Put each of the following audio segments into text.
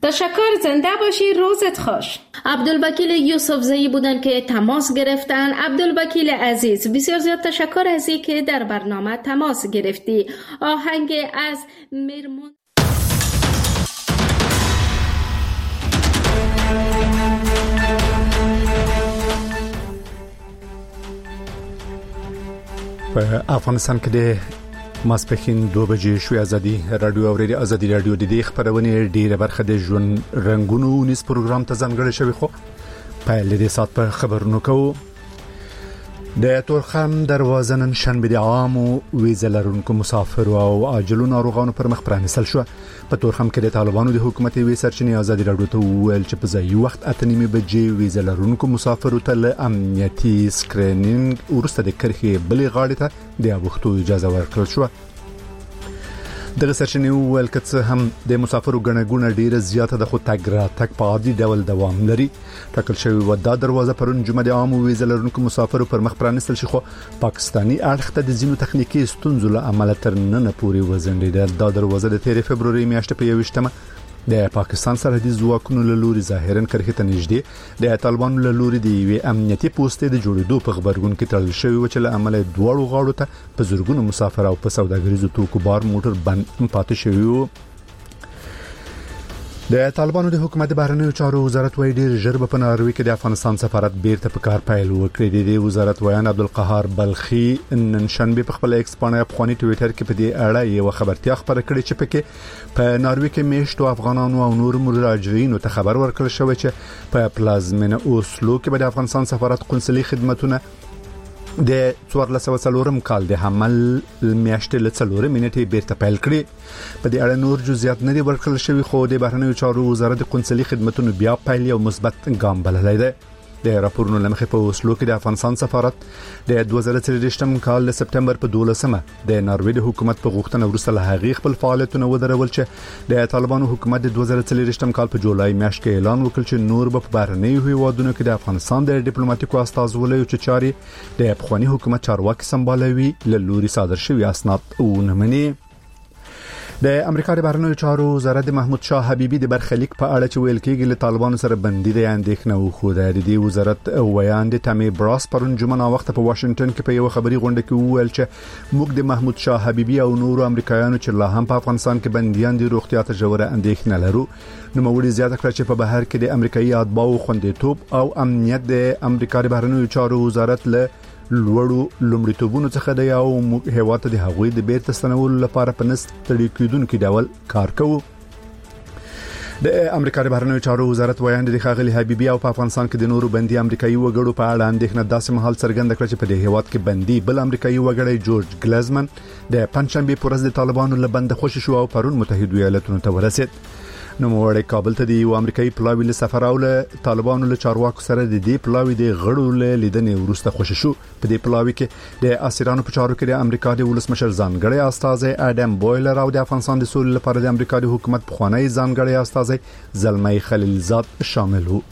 تشکر، زنده باشی، روزت خوش. عبدالوکیل یوسفزئی بودن که تماس گرفتن. عبدالوکیل عزیز، بسیار زیاد تشکر از این که در برنامه تماس گرفتی. آهنگ از میرمون په افغانستان کې د ماسپښین 2 بجې شوې ازادي رادیو اورېدي ازادي رادیو د دې خبرونه ډیره برخه د ژوند رنگونو نیس پروګرام ته ځانګړی شوی خو په لدې سات په خبرونو کوو د تورخم دروازه نن شنبه د عامو ویزه لرونکو مسافرو او عاجلو ناروغانو پر مخ پرانیستل شو. په تورخم کې د طالبانو د حکومت وی سرچینې ازادي رادیو ته ویل چې په ځای وخت 8:30 بجې ویزه لرونکو مسافرو ته له امنیتي سکرینینګ ورسته د کرخي بلې غاړې ته د ابوختو اجازه ورکړل شو. دغه سرچینې ویل چې هم د مسافرو غنګونه ډیره زیاته د خو تګ په عادي ډول دوام لري. ټاکل شوی و دا دروازه پرون جمعه د عامو ویزه لرونکو مسافرو پر مخ پرانیستل شي، خو پاکستانی اړخ ته د زینو تخنیکی ستونزو له امله تر نن پورې وزنډیدل. دا دروازه د 13 فبرवरी میاشتې په 21مه د پاکستان سرحدي ځواکونو له لوري ظاهرا کرخه ته نږدې د طالبانو له لوري د امنیتي پوسټې د جوړېدو په خبرګون کې تړل شوی و چې له امله دوړو غاړو ته په زورګونو مسافر او په سوداګریزو توکو بار موټر بند پاتې شوی و. د طالبانو د حکومت د بهرنیو چارو وزارت وایي ډیر ژر په ناروې کې د افغانستان سفارت بیرته په کار پیل وکړي. د وزارت ویان عبدالقهار بلخي نن شنبه په خپل ایکس باندې افغاني ټوئیټر کې په دې اړه یو خبرتیا خبره کړې چې په ناروې کې میشتو افغانانو او نور مهاجرینو ته خبر ورکړل شوی چې په پلازمینه اوسلو کې د افغانستان سفارت قونسلي خدماتونه د 1404 کال د حمل میاشتې له 4 منټې بیرته پیل کړي. په دې اړه نور جزئیات نه دي ورکړل شوی، خو د بهرنیو چارو وزارت د قونسلي خدماتونو بیا پیل یو مثبت ګام بللی دی. د راپورونو لمخې په اوسلو کې د افغانستان سفارت د 2023 کال د سپتمبر په 12مه د ناروې د حکومت په غوښتنه ورسره له هغې خپل فعالیتونه ودرول چې د طالبانو حکومت د 2023 کال په جولای میاشت کې اعلان وکړ چې نور په بهرنیو هیوادونو کې د افغانستان د ډیپلوماټیکو استازولیو چې چاري د افغاني حکومت چارواکي سمبالوي له لوري صادر شوی اسناد ونمني. د امریکا د بهرنیو چارو وزارت محمود شاه حبیبی د برخلیک په اړه چې ویل کېږي له طالبانو سره بندي د اندېښنه وخو د دې وزارت ویان د تامي براس پرون جمعه وخت په واشنگټن کې په یو خبري غونډه کې ویل چې موږ د محمود شاه حبیبی او نورو امریکایانو چې لا هم په افغانستان کې بنديان دي روغتیا ته ژوره اندېښنه لرو. نو موږ زیاته کړ چې په بهر کې د امریکایي اتباعو خوندیتوب او امنیت د امریکا د بهرنیو چارو وزارت له لوړو لومړیتوبونو څخه دی او موږ هیواد د هغوی د بیرته ستنولو لپاره په نستړي کېدونکو ډول کار کوو. د امریکا د بهرنیو چارو وزارت ویاند د ښاغلي حبیبي او په افغانستان کې د نورو بندي امریکایي وګړو په اړه اندېښنه داسې مهال څرګنده کړه چې په دې هیواد کې بندي بل امریکایي وګړی جورج ګلزمن د پنځشنبه په ورځ د طالبانو له بند خوشی شو او پرون متحده ایالاتونو ته ورسید. نو موړی کابل ته دی یو امریکایي پلاوی له سفر او له طالبانو له چارواکو سره د دې پلاوی د غړو له لیدنې ورسته خوشی شو. په دې پلاوی کې د اسیرانو په چارو کې د امریکا د ولسمشر ځانګړی استازی اډم بویلر او د افغانستان د سولې لپاره د امریکا د حکومت بخوانی ځانګړی استازی زلمی خلیلزاد شامل وو.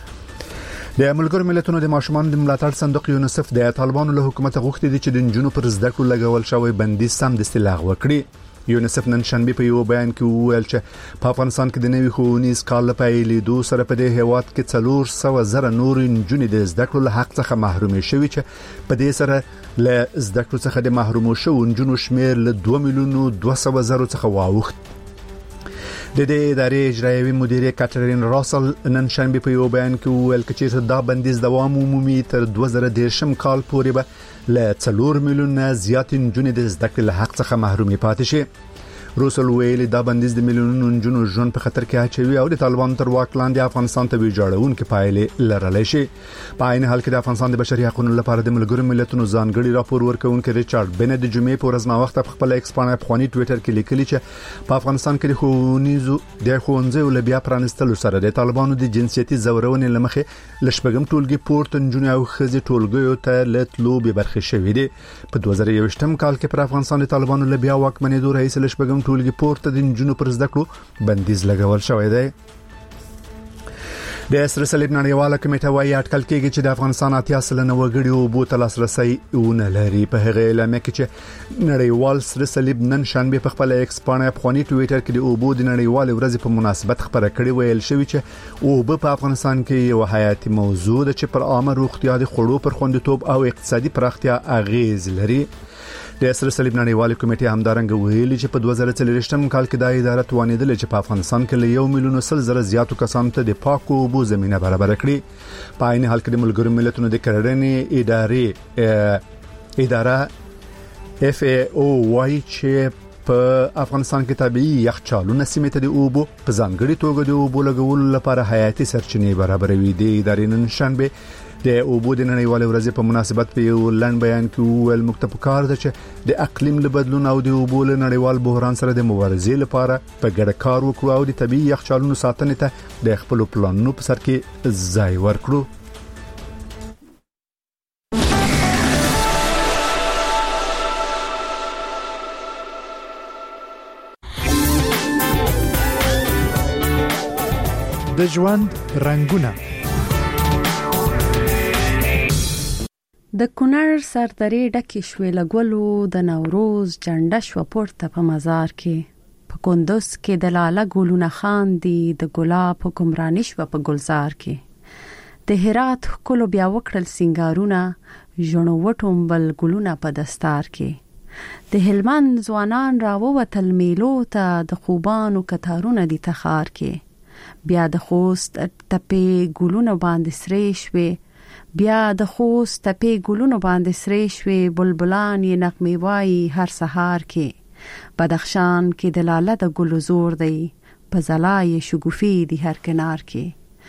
د ملګرو ملتونو د ماشومان د ملاتړ صندوق یونیسف د طالبانو له حکومت غوښتي دي چې د جنونو پر زده کړو لګول شوی بندي سم د استلاغ وکړي. یونیسف نن شنبه په یو بیان کې ویل چې په افغانستان کې د نوي ښوونیز کال په پیلېدو سره په دې هیواد کې 400,000 نور نجونې د زده کړو له حق څخه محرومې شوي چې په دې سره له زده کړو څخه د محرومو شوو نجونو شمیر له 2,200,000 څخه واوښت. د دې ادارې اجرایوي مدیره کاترین راسل نن شنبه په یو بیان کې ویل چې دا بندیز دوام عمومي تر 2013 کال پورې به له 4 میلیونه زیات نجونې د زده کړې له حق څخه محرومې پاتې شي. روسل ویل دا بندیز د میلیونونو نجونو ژوند په خطر کې اچوي او د طالبانو تر واک لاندې افغانستان ته ویجاړونکې پایلې لرلی شي. په عین حال کې د افغانستان د بشري حقوقو لپاره د ملګرو ملتونو ځانګړي راپور ورکوونکي ریچارډ بنت د جمعې په ورځ وخت په خپل ایکس باندې افغاني ټوئیټر کې لیکلي چې په افغانستان کې د ښوونځیو له بیا پرانستلو سره د طالبانو د جنسيتي زورونې لمخې لشبګم ټولګي پورت نجونې او ښځې ټولګیو ته لټلو به برخه شوې دي. په 2021 کال کې پر افغانستان د طالبانو له بیا واکمنېدو رئیس لشبګم ټولګي پورته د نجونو پر زده کړو بندیز لګول شوی دی. د سره صلیب نړیواله کمیټه وايي اټکل کېږي چې د افغانستان 80% وګړي اوبو ته لاسرسي ونه لري. په هغه اعلامیه کې چې نړیوال سره صلیب نن شنبه په خپل ایکس باندې افغاني ټوئیټر کې د اوبو د نړیوال ورځې په مناسبت خبره کړې ویل شوی چې اوبو په افغانستان کې یو حیاتي موضوع ده چې پر عامه روغتیا د خوړو پر خوندیتوب او اقتصادي پراختیا اغیز لري. د سره صلیب نړیواله کمیټه همدارنګه ویلي چې په 2023م کال کې د اداره توانیدل چې په افغانستان کې له 1,000,000 زیاتو کسانو ته د پاکو اوبو زمينه برابر کړي. په عین حال کې د ملګرو ملتونو د کرنې اداره FAO وايي چې په افغانستان کې طبيعي یخچالونه سیمه ته د اوبو په ځانګړي توګه د اوبو لګولو لپاره حیاتي سرچینې برابروي. د ادارې نن شنبه د اوبو د نړیوالې ورځې په مناسبت په یو لنډ بیان کې ویل موږ په کار ده چې د اقلیم له بدلون او د اوبو له نړیوال بحران سره د مبارزې لپاره په ګډه کار وکړو او د طبيعي یخچالونو ساتنې ته د خپل پلانونو په سر کې ځای ورکړو. د ژوند رنگونه د کونړ سردرې ډکې شوې لګولو د نوروز جنډه شو پورته په مزار کې په کندوز کې د لاله ګلونه خاندي د ګلاب حکمرانی شو په گلزار کې د هرات کلو بیا وکړل سنگارونه ژوڼو وټوم بل ګلونه په دستار کې د هلمند ځوانان راووتل میلو ته د خوبانو کتارونه دي تخار کې بیا د خوست تپې ګلونه باندې سرې شوې بیا د خوست تپې ګلونو باندې سرې شوې بلبلان یې نغمې وایي هر سهار کې بدخشان کې د لاله د ګلو زور دی په ځلای شګوفي دی هر کنار کې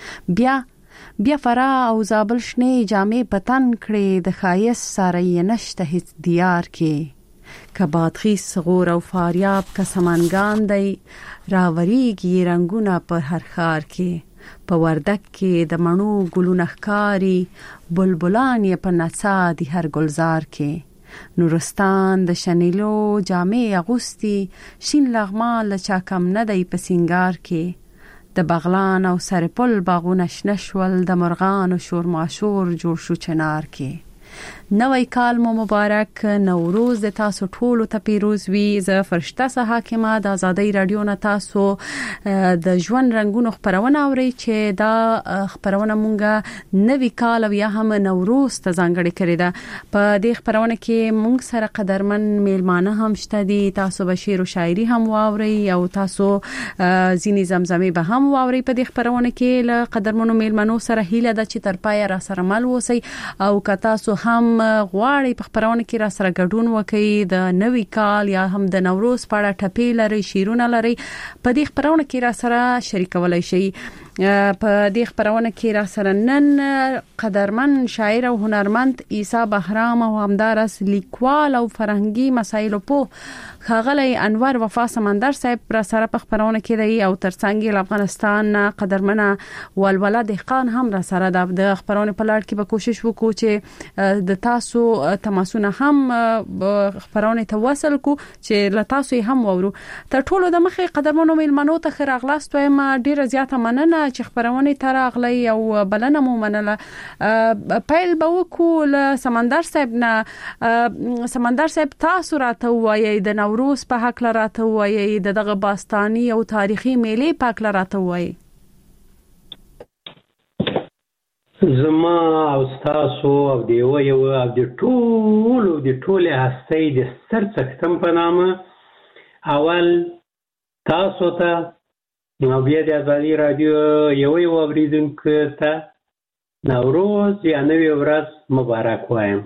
بیا فرا او زابل شنه جامې پتن کړې د خایس سره یې نشته هیڅ دیار کې کبادخیز غور او فاریاب کا سمانګان دی راوریږي رنگونه پر هر خار کې په وردک کې د مڼو ګلونه ښکاری بلبلان یې په نڅا دي هر گلزار کې نورستان د شنیلو جامې اغوستي شین لغمان لچا کم نه دی په سنگار کې د بغلان او سرپل باغونه شنشول د مرغان او شور ماشور جوړ شو چنار کې نوی کال مو مبارک نوروز د تاسو ټولو ته پیروز وي زه فرشته حاکمه د آزادۍ رادیو نه تاسو د ژوند رنگونو خبرونه اوري چې دا خبرونه مونږه نوی کال او یا هم نوروز ته ځانګړي کړی دا په دې خبرونه کې مونږ سره قدرمن میلمانه هم شته دي تاسو به شعر او شاعري هم واوري او تاسو زینی زمزمه به هم واوري په دې خبرونه کې له قدرمنو میلمنو سره هیله ده چې تر پای را سره مل وسی او که تاسو هم غواړي په خبرونه کې را سره ګډون وکړي د نوی کال یا هم د نوروز په اړه ټپې لري شیرونه لري په دې خبرونه کې را سره شریکولای شي په دې خبرونه کې را سره نن قدرمن شاعر او هنرمند عیسی بهرام او همدارس لیکوال او فرهنګي مسایلو په خاغلی انور وفا سمندر صاحب را سره په خبرونه کې دی او ترڅنګ افغانستان قدرمنه ولوله دهقان هم را سره د خبرونه په لړ کې به کوشش وکړو چې د تاسو تماسونه هم خبرونه ته وصل کو چې له تاسو هم وورو تر ټولو د مخې قدرمنو میلمنو ته خیر اغلاست وایم ډیره زیاته مننه چې خبرونه تر اغلی او بلنه مو منله پیل به وکول سمندر صاحب نه سمندر صاحب تاسو راته وایي د نوروز په حق راته وایي دغه باستانی او تاریخي میلې په حق راته وایي زما او تاسو او دیو یو او د ټوله هستۍ د سرڅختم په نامه اول تاسو ته نو بیا د آزادۍ رادیو یو اوریدونکو ته نوروز یا نوی ورځ مبارک وایم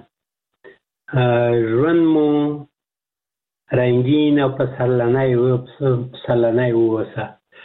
ژوند مو رنگین او پسرلنی ووسه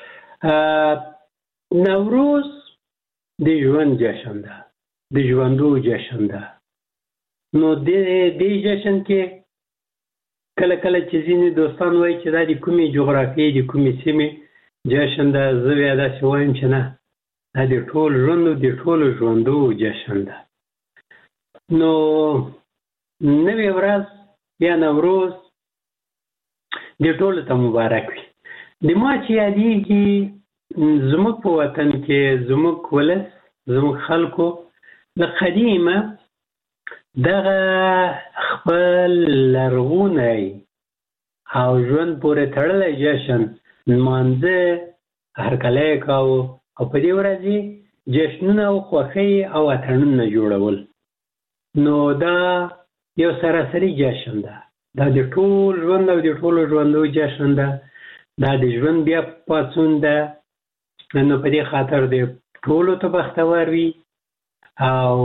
نوروز د ژوند جشن ده د ژوندو جشن ده نو د دې جشن کې کله کله چې ځینې دوستان وایي چې دا د کومې جغرافیې د کومې سیمې جشن ده زه بیا داسې وایم چې نه دا د ټول ژوندو د ټولو ژوندو جشن ده نو نوی ورځ یا نوروز د ټولو ته مبارک وي د ما چې یادېږي زموږ په وطن کې زموږ ولس زموږ خلکو له قدیمه دغه خپل لرغونی او ژوند پورې تړلی جشن نمانځه هرکلی کاوه او په دې ورځ جشنونه او خوښۍ او اتڼونه جوړول. نو دا یو سراسري جشن ده، دا د ټول ژوند او د ټولو ژوندو جشن ده، دا د ژوند بیا پاڅون ده. نو په دې خاطر د ټولو ته بختور وي او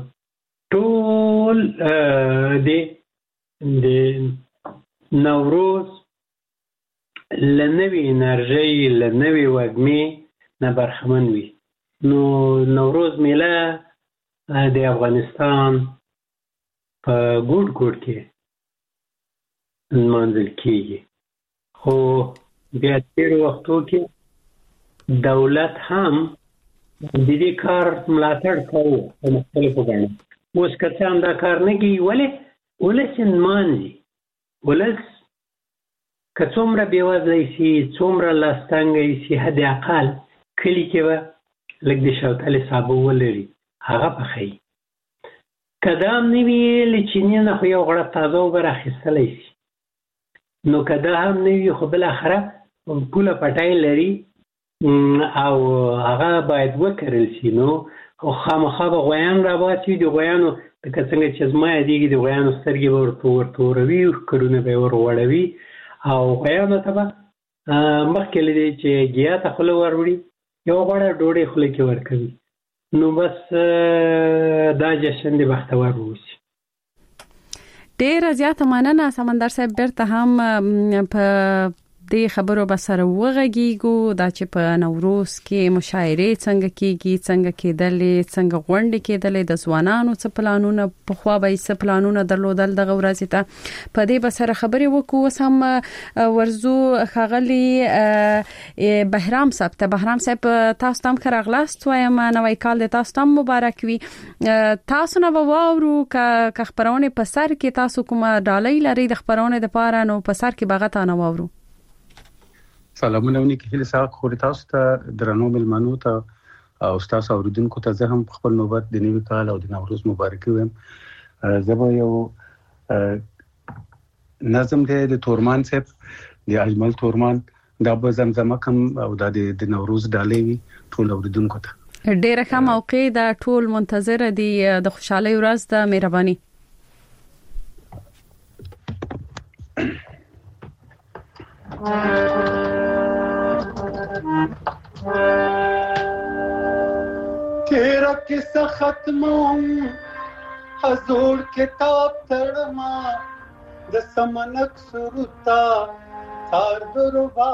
ټول د نوروز له نوې انرژۍ له نوې وږمې نه برخمن وي. نو نوروز میله د افغانستان په ګوټ ګوټ کې نمانځل کېږي، خو بیا تېرو وختو کې دولت هم د دې کار ملاتړ کوي په مختلفو بڼو. اوس که څه هم دا کار نه کوي، ولې ولس یې نمانځي. ولس که څومره بېوزلی سي، څومره لاستنګی سي، حد اقل کلي کې به لږ د شوتلې صابه ولري، هغه پخوي. که دا هم نه وي له چیني نه خو یو غړپ تازه اوبه راخیستلی شي. نو که دا هم نه وي خو بالاخره پوله پټی لري او هغه باید وکرل شي. نو خامخا به غویان راباسي. د غویانو لکه څنګه چې زما یادېږي د غویانو سترګې به ورتوروي، ښکرونه به یې ورغوړوي او غویانو ته به مخکې له دې چې ګیا ته خوله وروړي یو غوړه ډوډۍ خوله کې ورکوي. نو بس دا جشن د بختور اوسي. ډېره زیاته مننه سمندر صاحب. بیرته هم په دې خبرو به سره وغږیږو دا چې په نوروز کې مشاعرې څنګه کېږي، څنګه کېدلې، څنګه غونډې کېدلې، د ځوانانو څه پلانونه پخوا به څه پلانونه درلودل دغه ورځې ته. په دې به سره خبرې وکړو. اوس هم ورزو ښاغلي بهرام صاحب ته. بهرام صاحب تاسو ته هم ښه راغلاست وایم، نوی کال د تاسو ته هم مبارک وي. تاسو نه به واورو که خپرونې په سر کې تاسو کومه ډالۍ لرئ د خپرونې دپاره، نو په سر کې به هغه ته نه واورو. سلامونه ونی کې هله ساق خو تاسو ته درنو ملمنو ته او تاسو اوریدونکو ته زه هم خپل نوبت د نوي کال او د نوروز مبارک وایم. زه به یو نظم د تورمان صاحب د اجمل تورمان دا به زمزمه کوم او د نوروز ډالۍ وي ټول اوریدونکو ته. ډیره ښه موقع ده، ټول منتظر دي د خوشحالي ورځ ده. مهرباني. تیرا قصہ ختموں حضور کتاب تڑما دسمنک سرتا تار دربا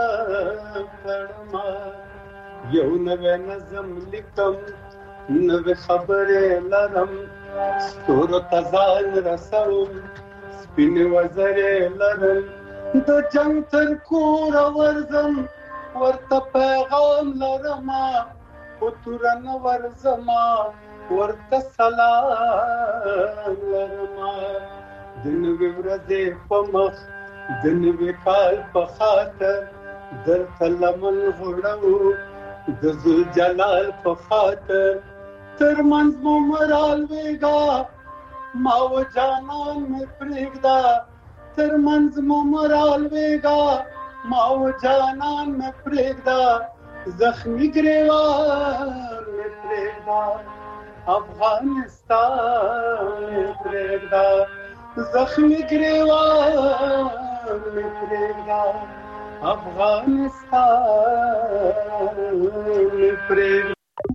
تڑما یو نوے نظم لکم نوے خبر لرم ستور تزان رسوم سپین وزر لرم دو جنگ تر کور ورزم ورته پیغام لرما پترن ورزما ورته سلام لرما دنوی ورځې په مخ دنوی کال په خاطر درته لمن غوړو د ذوالجلال په خاطر تر منځ مو مرال ویګا ما و جانان مې پرېږدا تر منځ مو مرال ویګا ما و جانان مې پرېږدا زخمی گریوان میں پریدا افغانستان میں پریدا زخمی گریوان میں پریدا افغانستان میں پریدا.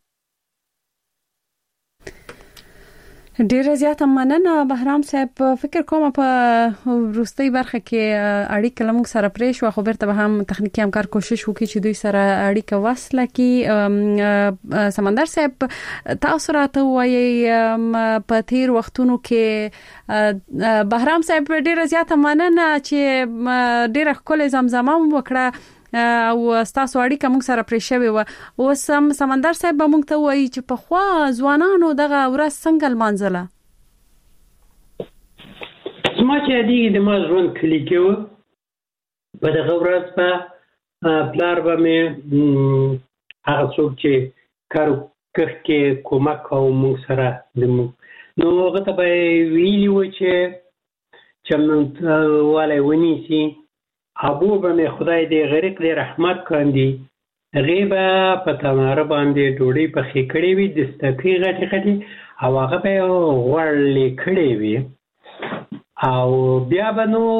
ډیره زیاته مننه بهرام صاحب. فکر کوم په وروستۍ برخه کې اړیکه لمغ سره پرې شو، خو بیرته به هم تخنیکی همکار کوشش وکړي چې دوی سره اړیکه وصله کړي. سمندر صاحب تاسو راته وایي په تیر وختونو کې بهرام صاحب ډیره زیاته مننه چې ډیره ښکلې زمزمه وکړه او تاسو اړیکه موږ سره پرې شوې و. اوس هم سمندر صاحب به موږ ته وایي چې په خوا ځوانانو دغه ورځ څنګه لمانځله. زما چې یادېږي د ما ژوند کلي کې و، په دغه ورځ به پلار به مې هغه څوک چې کار کښت کې کومک کوو موږ سره نو هغه ته به ویلي و چې چمنوالی ونیسي. ابو به مې خدای دې غریق دې رحمت کاندي هغې به په تناره باندې ډوډۍ پخې کړې وي دستکۍ غټې غټې او هغه به یې غوړلې کړې وي او بیا به نو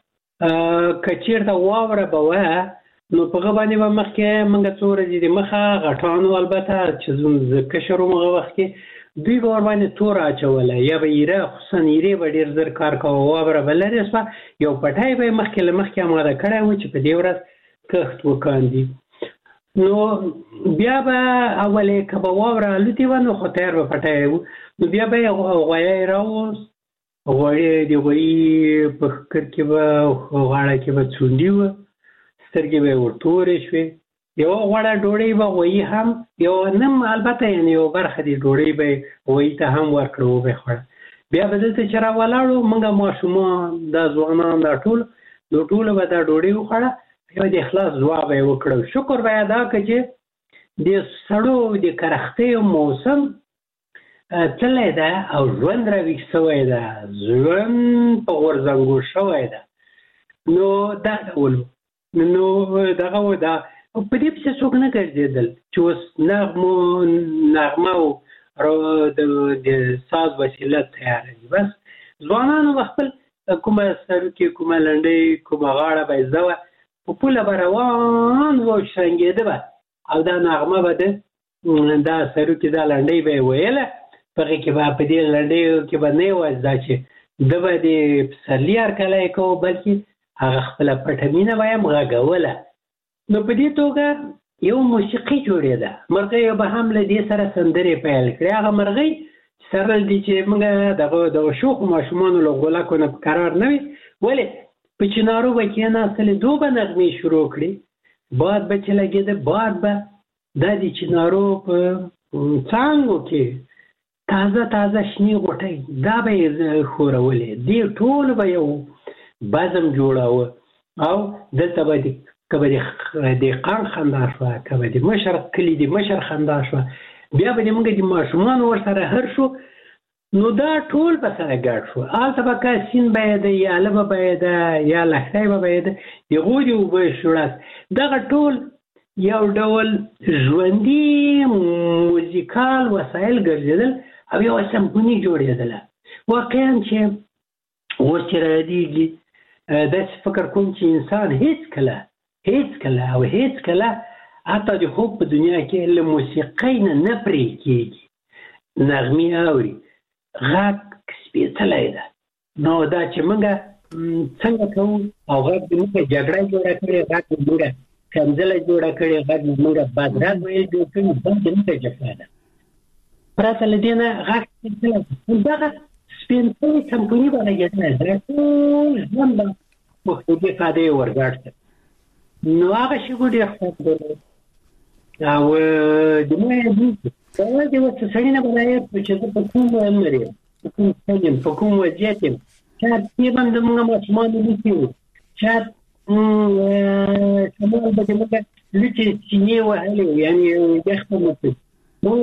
که چېرته واوره به وه نو په هغه باندې به مخکې موږ څو ورځې د مخه غټانو البته چې زه کشر وم هغه وخت کې دوی به ورباندې تور اچوله یا به ایره خصوصا ایرې به ډېر زر کار کوه واوره به لرې شوه یو پټی به یې مخکې له مخکې اماده کړی و چې په دې ورځ کښت وکاندي. نو بیا به اولې که به واوره الوتې وه نو خو تیار به پټی و نو بیا به یې غویی راوست غوړې د غویي په ښکر کې به غاړه کې به څونډي وه سترګې به یې ورتورې شوې یوه غوړه ډوډۍ به غویي هم یو نم البته یعنې یو برخه د ډوډۍ به یې غویي ته هم ورکړه وبه یې خوړه. بیا به دلته چې را ولاړو موږ ماشومان دا ځوانان دا ټول نو ټوله به دا ډوډۍ وخوړه یو د اخلاص دعا به یې وکړه شکر به یې ادا کړه چې د سړو د کرختیو موسم تللی ده او ژوند راویښ شوی ده ژوند په غورځنګو شوی ده نو دا ډول نو دغه و دا په دې پسې څوک نه ګرځېدل چې اوس نغمه او د ساز وسیله تیاره دي بس ځوانانو به خپل کومه سروکې کومه لنډۍ کومه غاړه به یې زوه په پوله به روان و شرنګېده به او دا نغمه به دا سروکې دا لنډۍ به یې ویله په هغې کې به په دې لنډیو کې به نه یوازې دا چې ده به د پسرلي هرکلی کوو بلکې هغه خپله پټه مینه به هم غږوله. نو په دې توګه یو موسیقي جوړېده مرغیو به هم له دې سره سندرې پیل کړې هغه مرغۍ سره دي چې موږ دغه شوخو ماشومانو له غولکو نه په قرار نه وي ولې په چنارو به کېناستلې دو به نغمې شروع کړي باد به چې لګېده باد به دا د چنارو په څانګو کې تازه تازه شنې غوټۍ دا به یې ښورولې دې ټول به یو بزم جوړاوه او دلته به که به د دهقان خندا شوه که به د مشر کلي د مشر خندا شوه بیا به موږ د ماشومانو ورسره هر شو نو دا ټول به سره ګډ شو هلته به که سیند به یې ده یا لبه به یې ده یا لښتی به یې ده د هغو د اوبه شوړاس دغه ټول یو ډول ژوندي موزیکال وسایل ګرځېدل او یو سمفوني جوړېدله واقعا چې اوس چې رایادېږي داسې فکر کوم چې انسان هیڅ کله حتی د خوب په دنیا کې له موسیقۍ نه پرې کېږي نغمې اوري غږ سپېڅلی ده نو دا چې موږ څنګه کوو او غږ د موږ جګړه جوړه کړې غږ د موږ کنځله جوړه کړې غږ د موږ بدرګ ویل جوړ کړي دا د موږ جفا ده پرته له دې نه غږ سپېڅلی ده دغه سپېڅلی سمفوني به غږېدلی دا ټول ژوند به پښتو ساده یې ورګډ کړ نو هغه شیګو ډېر خوند درلود او د مې یوازې ورته سړي نه به دا یاد کړو چې زه په کوم عمر یم په کوم سن یم په کوم وضعیت یم شاید کیب هم د موږ ماشومانو لیکي وو شاید شمال به د موږ لوټې سینې وهلې وو یعنې یخ به مو کړي نو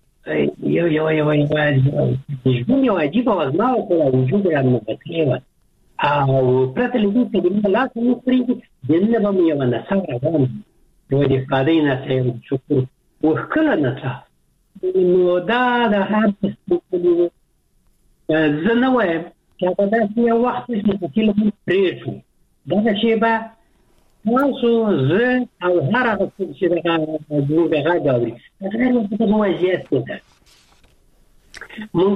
ژوند یو عجیبه وزما وکړه وجود رانغښتلی وه او پرته له دې چې د موږ لاس نه پرېږدي دننه به مو یوه نڅا روان یوه د ښادۍ نڅا یو شکر وښکله نڅا نو دا د هر څه سپېڅلي وو زه نه وایم چې هغه داسې یو وخت و چې سفیل هم پرېږدو دغه شیبه تاسو زه او هر هغه څوک چې دغه زموږ غږ اوري هغه ورته په وضعیت کې ده مونږ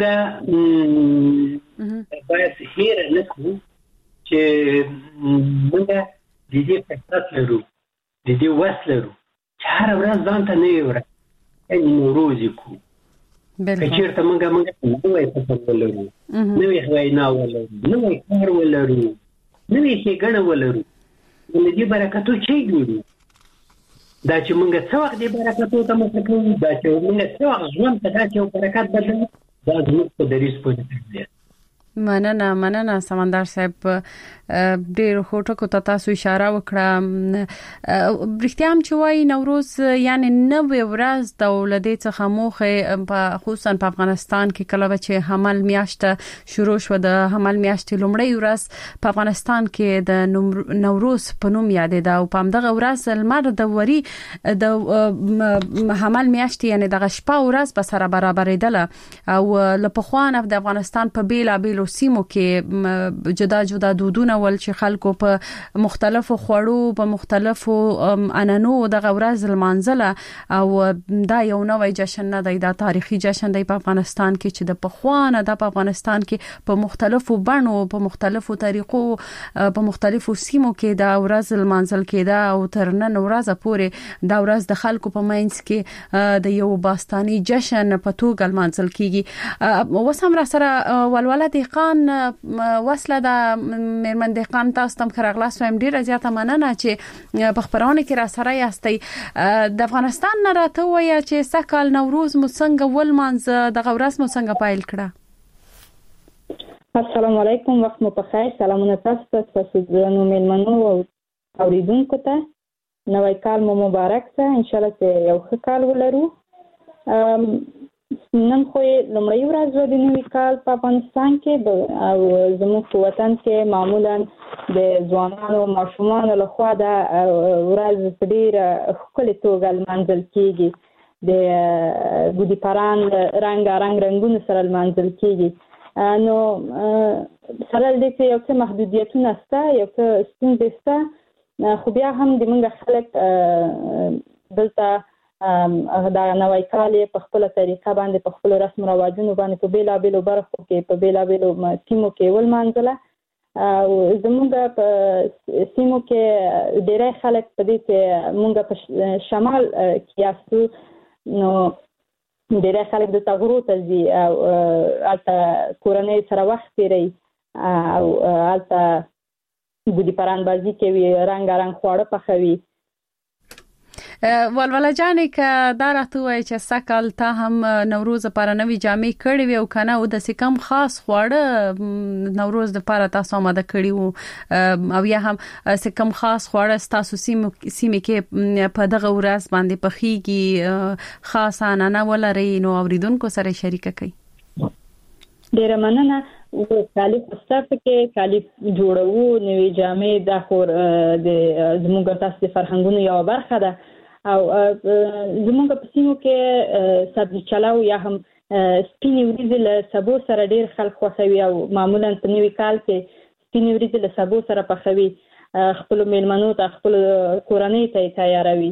باید هېره نه کړو چې مونږ د دې فرصت لرو د دې وس لرو چې هره ورځ ځان ته نوې ورځ یعنې نوروز یې کړو که چېرته مونږ نوی فکر ولرو نوې وینا ولرو نوی کار ولرو نوې ښېګڼه ولرو نو له دې برکتو چې جوړو دا چې مونږ څه وخت دې برکتو ته مخه کوو دا چې مونږ څه وخت ژوند ته داسې یو برکت بدلوو دا زموږ په دریځ پورې تړلی مننه سمندر صاحب ډېر خوټکو ته تاسو اشاره وکړه. برښتیا هم چې وای نوروز یعنی 90 ورځ د ولادت څخه موخه په خصوصا په افغانستان کې کله چې حمل میاشت شروع شو د حمل میاشت لومړی ورځ په افغانستان کې د نوروز په نوم یادېده او په همدغه ورځ لمر د وری د حمل میاشت یعنی د شپه ورځ به سره برابرېدله او لپخوان د افغانستان په بیلابیلو سیمو کې جدا جدا دودونه ول چې خلکو په مختلفو خوړو په مختلفو انانو د غورز المنزله او دا یو نوې جشن نه دی، دا تاریخي جشن دی په افغانستان کې چې د پخوانه د افغانستان کې په مختلفو بڼو په مختلفو طریقو په مختلفو سیمو کې د غورز المنزل کې دا او تر نن ورځې پورې دا ورځ د خلکو په منځ کې د یو باستاني جشن په توګه المنزل کیږي. وسم را سره ولولت خان وصله د میرمن دهقان تاسو تم خرغلاس ويم ډیره زیاته مننه چې په خبرونه کې را سره یاستئ. د افغانستان نه راته وایي چې سکهال نوروز مو څنګه ولمانځه د غورس مو څنګه پایل کړه؟ السلام علیکم، وخت مو په خیر. سلامونه تاسو ته نو میلمنو او اوریدونکو ته. نوی کال مو مبارک شه، ان شاء الله چې یو ښه کال ولرو. نن خو لومړی ورځ د نوي کال په افغانستان کې او زموږ په وطن کې معمولا د ځوانانو ماشومانو لخوا د ورځ په ډېره ښکلې توګه لمانځل کېږي. د ګودي پران رنګارنګ رنګونو سره لمانځل کېږي. نو سره له دې چې یو څه محدودیتونه شته، یو څه ستونزې شته، خو بیا هم د موږ خلک دلته دا نوی کال په خپل طریقه باندې په خپل رسم رواجونو باندې په بیلابیلو برخو کې په بیلابیلو سیمو کې ولمانځله. او زموږ په سیمو کې ډېری خلک په دې چې موږ په شمال کې یاستو، نو ډېری خلک د غرو ته ځي او هلته کورنۍ سره وخت تېروي او هلته ګودي پران بازي کوي، رنګارنګ خواړه پخوي. ولوله جانې که دا راته وایي چې سکهال تا هم نوروز لپاره نوې جامې کړې وي او کنه او د کم خاص خواړه نوروز لپاره تاسو آماده کړي وو او یا هم کم خاص خواړه تاسو سیمه کې په دغه ورځ باندې پخېږي خاص انانه ولري نو اوریدونکو سره شریک کړئ؟ ډیره مننه. کالی پستاف کې کالی جوړو نوې جامې د خور د زموږ تاسو فرهنګونو یو برخه ده او زموږ په سیمو کې سبزی چلاو یا هم سپینې وریځې له سبو سره ډېر خلک خوښوي او معمولا په نوي کال کې سپینې وریځې له سبو سره پخوي، خپلو میلمنو ته خپلو کورنۍ ته یې تیاروي.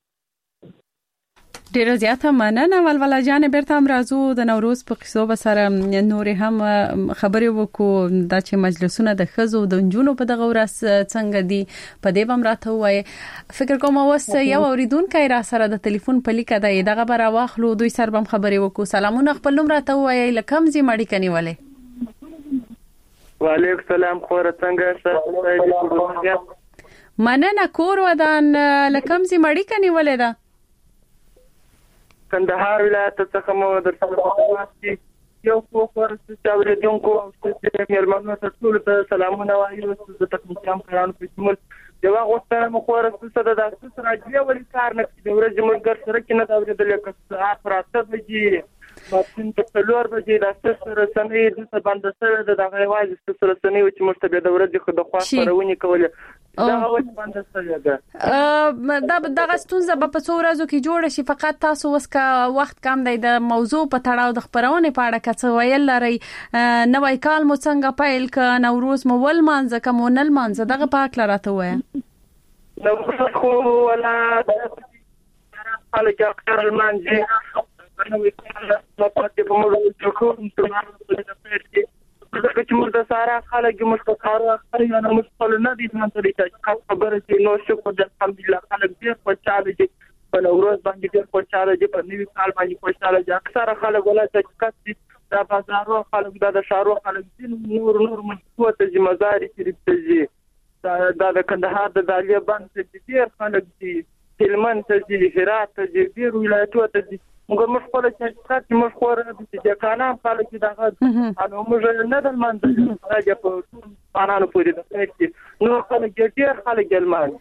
ډیره زیاته مننه ولوله جان. بیرته هم راځو د نوروز په قصو به سره نورې هم خبرې وکړو دا چې مجلسونه د ښځو د نجونو په دغه ورځ څنګه دي په دې به هم راته ووایي. فکر کوم اوس یو اوریدونکی را سره د تلیفون په لیکه دی، دغه به راواخلو دوی سره به هم خبرې وکړو. سلامونه، خپل نوم راته ووایئ، له کوم ځای اړیکه نیولې؟ وعلیکم السلام، خوره څنګه؟ مننه. کور ودان له کوم ځای اړیکه نیولې ده؟ کندهار ولایت څخه مو در سره یو خور چې اوریدونکو او میلمنو ته ټول ته سلامونه وایو. د تکنیکي همکارانو په شمول یو غوښتنه مو خور څه د تاسو راځي ولې کار نه کوي د ورځې ملګر سره کې نه دا اوریدل که ساعت راته بجې ماشین په څلور بجې د تاسو رسنۍ د باندې سره د دغه واځي تاسو رسنۍ چې مرتبه د ورځې خو د خوا خبرونه کولې دا اوس باندې سره ده. دغه ستونزه په څو ورځو کې جوړه شي، فقط تاسو اوس کا وخت کم دی د موضوع په تړاو د خبرونه په اړه څه ویل لري؟ نوی کال مو څنګه پیل ک؟ نوروز مو ولمانځه کوم نه لمانځه؟ دغه په اړه راته وایه. نوروز خو ولا خلک اخر المانځي نوی کال په پاتې په موږ چې کوم څه دغه چې موږ د سارا خلک موږ په کارو اخر یو نه مشغول نه دي نن چې خبره چې نو شکر د الحمدلله خلک ډېر خوشاله دي په نوروز باندې، ډېر خوشاله دي په نوي کال باندې خوشاله دي. اکثره خلک ولا چې کسي د بازارو خلک د شهرو خلک دي نور مشهور ته مزار شریف ته دي، د کندهار د دالیه باندې ډېر خلک دي، هلمند ته دي، هرات ته دي، ډېر ولایتونو ته دي موږ خپل چې موږ خور د قانون خلک دغه انو موږ نه د منځ راځي په قانون پورې د فکر نو خلک ډېر خلک ګلمان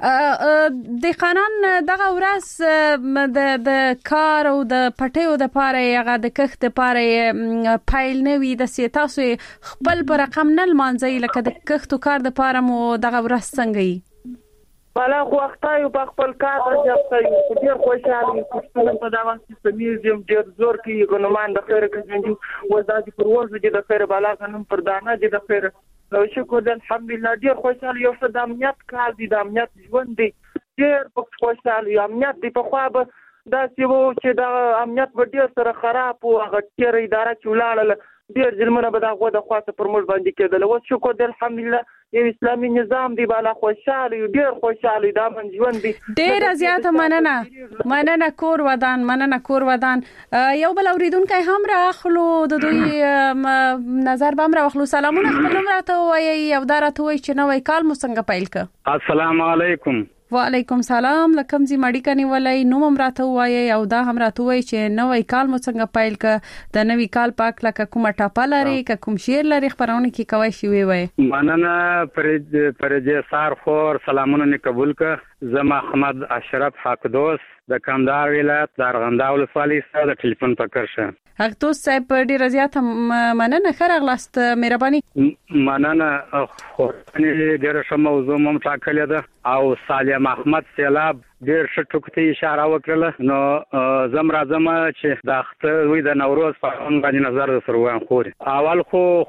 د قانون دغه ورځ د کار او د پټیو د پاره هغه د کښت لپاره فایل نه وي د تاسو خپل پر رقم نه لمانځي لکه د کښت کار د پاره مو دغه ورځ څنګه وي بالا وختایو په خپل کار راځي ډېر خوشاله کوم په دا وخت چې میوزیم ډېر زور کوي ګنمان د خیر کې وځي پر ورځ د خیر بالا کنم پر دانه د خیر نو شکر الحمدلله ډېر خوشاله یو څه د امنیت کار دي د امنیت ژوند دی ډېر خوشاله یو امنیت دی په خوا به دا چې د امنیت په ډېر سره خراب او هغه ډېر اداره چې ولاړل ډېر ظلمونه به دا غوډه خاصه پر موږ باندې کېدل او شکر الحمدلله یو اسلامي نظام دی بالا خوشاله ډېر خوشاله دا من ژوند دی ډېر زیاته مننه کور ودان یو بل اوریدونکو هم راخلو د دوی نظر به هم راخلو سلامونه خپل راته وایي یو دارته وایي چې نوې کال مو څنګه پیل ک السلام علیکم وعلیکم سلام لکم زی ماډی کني ولای نو هم راته وایي او دا هم راته وایي چې نوې کال مو څنګه پیل ک د نوې کال پاک لکه کومه ټاپه لري ک کوم شیر لري خبرونه کی کوي شي وي مننه پرجه سار خور سلامونه قبول ک زما احمد اشرف حقدوس د کندهار ولایت د ارغنداو ولسوالۍ سره د ټلیفون پکړ شه حقدوس صاحب ډیر زیات مننه خرغلاست مهرباني مننه خو ډیر ښه موضوع مم ټاکلې ده او سالم احمد سیلاب ډیر ښه ټکو اشاره وکړه نو زم راځم چې د اختر وي د نوروز په اړه باندې نظر سره وایم اول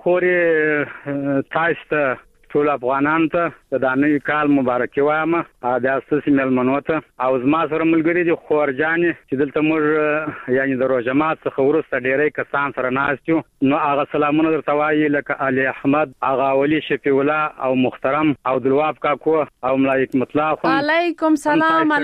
خو تاسو ته ټول افغانان ته د نوي کال مبارکي وایم د اساسي ملمنو ته او زما سره ملګری دي خورجانې چې دلته موږ یعنی د روزمات څخه ورسته ډېرې کسان سره ناستو نو هغه سلامونه درته وایي لکه علي احمد هغه ولي شفیع الله او محترم او دلواب کاکو او ملایک مطلق علیکم سلام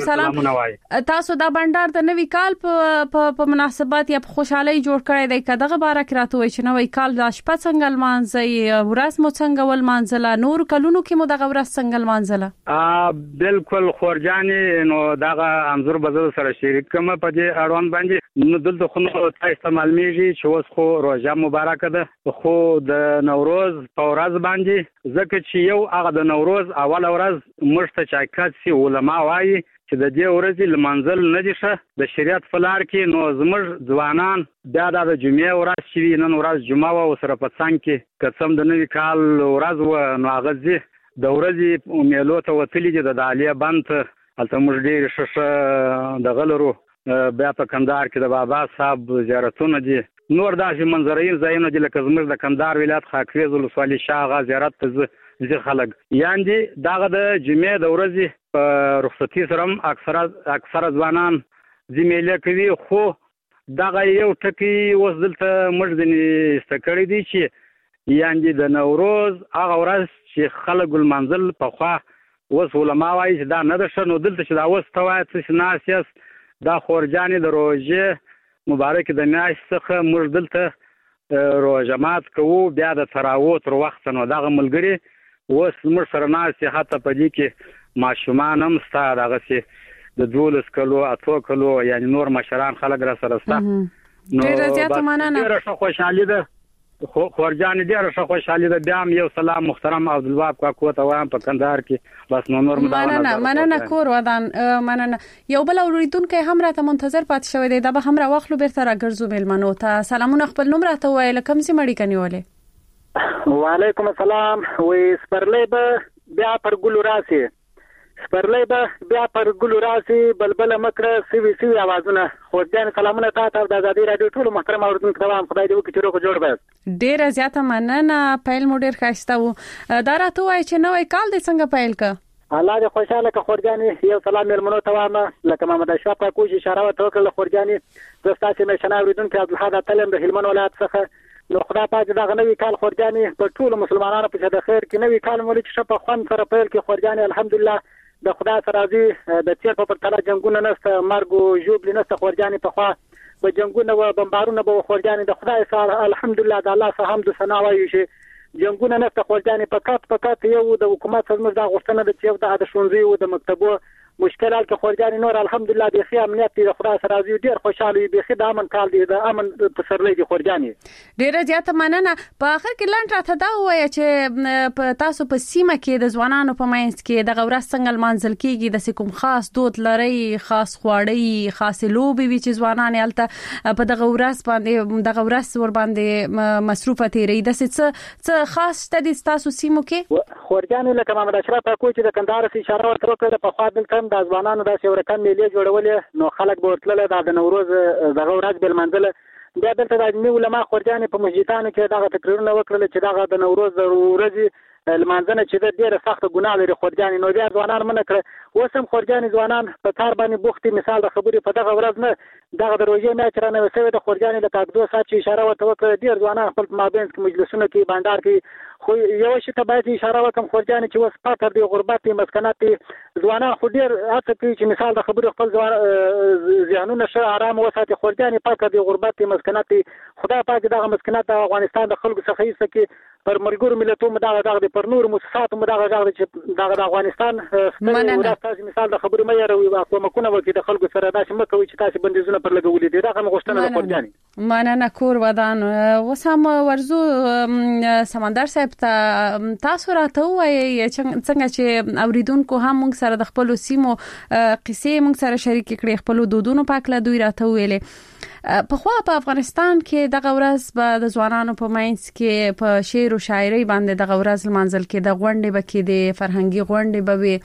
تاسو دا بندر د نوي کال په مناسبت یا په خوشحالي جوړ کړی دی کداغه بارک راته وایي چې نوي کال د شپه څنګه لمانځي ورځ مو څنګه ولمانځي نور کلونو کې مو دغه ورځ څنګه لمانځله بالکل خورجانې نو دغه انظر بزر سره شریک کوم په دې اړوند باندې نو دلته خو تاسو استعمال میږي چې اوس خو روزه مبارک ده خو د نوروز په ورځ باندې ځکه چې یو هغه د نوروز اول ورځ مشته چاکات سی علما وایي چې د دې ورځې لمانځل نه دي ښه د شریعت په لار کې نو زموږ ځوانان بیا د جمعې ورځ چې نن ورځ جمعه او سره په څنګ کې قسم د نوي کال ورځ و نو هغه زی د ورځې میلو ته وتلی دي د عالیه بند هلته موږ ډېر ښه د غلرو بیا په کندهار کې د بابا صاحب زیارتونه دي نور داسې منظرین ځایونه دي لکه زموږ د کندهار ولایت خاکریز ولسوالۍ شاغه زیارت ته زی خلک یعنی دغه د جمعې د ورځې په رخصتي سره اکثره ځوانان زمیله کوي خو دغه یو ټکی اوس دلته موږ ځنې استکړی دي چې یعنی د نوروز هغه ورځ چې خلک المنزل په خوا اوس علما وایي چې دا نه ده ښه نو دلته چې دا اوس ته وایي چې ناسیاس دا خورجانې د روژې مبارک د میاشت څخه موږ دلته روژه مات کوو بیا د تراویح تر وخت نو دغه ملګري اوس موږ سره ناستې حتی په دې کې ماشومان هم ستا دغسې د 12 کلو 8 کلو یعنی نور مشران خلک را سره ستا نو ډېره ښه خوشحالي ده خورجانې ډېره ښه خوشحالي ده بیا هم یو سلام محترم عبدالوهاب کاکو ته وایم په کندهار کې بس نو نور مننه کور ودان مننه یو بل اوریدونکی هم راته منتظر پاتې شوی دی دا به هم راواخلو بیرته راګرځو مېلمنو ته سلامونه خپل نوم راته ووایه له کوم ځای مړی کنیولې وعلیکم السلام وې سپرلی به بیا پر ګلو راسي سپرلی به بیا پر ګلو راسي بلبل مکړه سوي اوازونه خورجان سلامونه تاسو د آزادي رادیو ټول محترم اوریدونکو ته وایم خدای دې وکړي چې روغ جوړ به ډېر زیاته مننه پیل مو ډېر ښایسته و دا راته وایي چې نوې کال دې څنګه پیل ک الله دې خوشاله ک خورجانې یو سلام مېلمنو ته وایم لکه محمد اشرف کاکو اشاره وکړه خورجانې د تاسو مشنه اوریدونکو عبدالحاد تلم د هلمند ولایت څخه نو خدای پاک دا نوی کال خورجانې په ټول مسلمانانو په د خیر کې نوی کال مولي چې په خوان سره پیل کې خورجانې الحمدلله د خدای سره راضي د تیر په پرتله جنگونه نشته مرګ او ژوبل نشته خورجانې په خوا په جنگونه و بمبارونه به خورجانې د خدای سره الحمدلله د الله سره حمد ثنا وایي چې جنگونه نشته خورجانې په کات یو د حکومت سره د غوښتنه د چې د شونځي او د مکتبو مشکلات کې خورجاني نور الحمدلله د خې امنیت دی خدای سره راضي ډیر خوشاله وي د خې د امن کال دی د امن پسرلې دی خورجاني ډیره زیاته مننه. په اخر کې لاند راته دا وایي چې په تاسو په سیمه کې د ځوانانو په منځ کې د غورس څنګه منځل کېږي د کوم خاص دود لري خاص خواړی خاص لوبي وی چې ځوانان یالته په د غورس باندې د غورس ور باندې مصروفه تیری د څه خاص تدي تاسو سیمو کې خورجاني لکه محمد اشرف اکو چې د کندهار اشاره ورته وکړه په خوا دلته د ځوانانو د سیورکان میلې جوړولې نو خلک به ورتلل د نوروز دغه ورځ بل منځله بیا دلته د علمي علما خورجاني په مسجدانو کې دغه تقریرونه وکړل چې دغه د نوروز د ورځې لمانځنه چې د ډیره سخت ګناه لري خورجاني نو بیا ځوانان منه کړ اوس هم خورجاني ځوانان په کار باندې بوختي مثال د خبرې په دغه ورځ نه دغه د روژې میاشت رانه وسوي د خورجاني د کاګدو سات چې اشاره ورته وکړه ډیر ځوانان خپل مابینځ کې مجلسونه کې بانډار کې خو یو شی ته باید اشاره وکم خورجاني چې وس فقر دی غربت دی مسکنات دی ځوانان خو ډیر هڅه کوي چې مثال د خبرې خپل ذهنونه ښه آرام وساتي خورجاني فقر دی غربت دی مسکنات دی خدای پاک دغه مسکنات د افغانستان د خلکو څخه هیڅ کې پر مرګور ملتونو دغه پر نور مؤسساتو دغه چې دغه د افغانستان تاسو مثال د خبرې مې راوي واکو مکونه وکي د خلکو سره داسې مکوي چې تاسو بندیزونه پر لګولې دي دغه مغشتنه خورجاني مننه کور ودان وسام ورزو سمندر صاحب تاسو راته وایي څنګه چې اوریدونکو هم موږ سره د خپل سیمو قصې موږ سره شریک کړي خپل دودونو پاک له دوی راته ویلې په خو په افغانستان کې د غورز به د ځوانانو په ماینس کې په شعر او شاعري باندې د غورز منځل کې د غونډې بکې د فرهنګي غونډې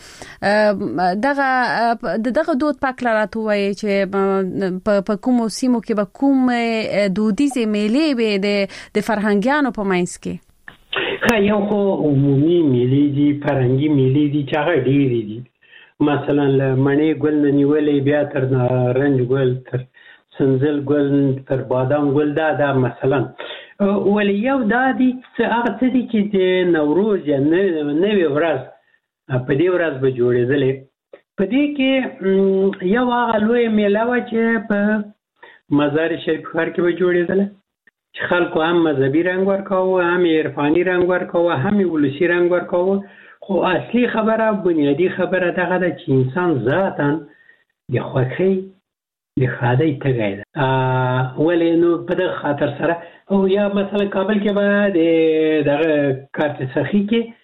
به دغه دود پاک لراته وایي چې په کوم سیمو کې به کوم دودیزه میلې به د فرهنګیانو په ماینس کې یو خو عمومي میلې دي فرهنګي میلې دي چې هغه ډېرې دي مثلا مڼې ګل نیولې بیا تر نارنج ګل تر سنځل ګل تر بادام ګل دا مثلا ولې یو دا دي چې هغه څه دي چې د نوروز یا نوې ورځ په دې ورځ به جوړېدلې په دې کې یو هغه لوی میله وه چې په مزار شریف ښار کې به جوړېدله چې خلکو هم مذهبي رنګ ورکاوه هم عرفاني رنګ ورکاوه هم ولسي رنګ ورکاوه خو اصلي خبره بنیادي خبره دغه ده چې انسان ذاتاً د خوښۍ د خادای تګای ده ولې نو په دغه خاطر سره او یا مثلا کابل کې به دغه کارت سخی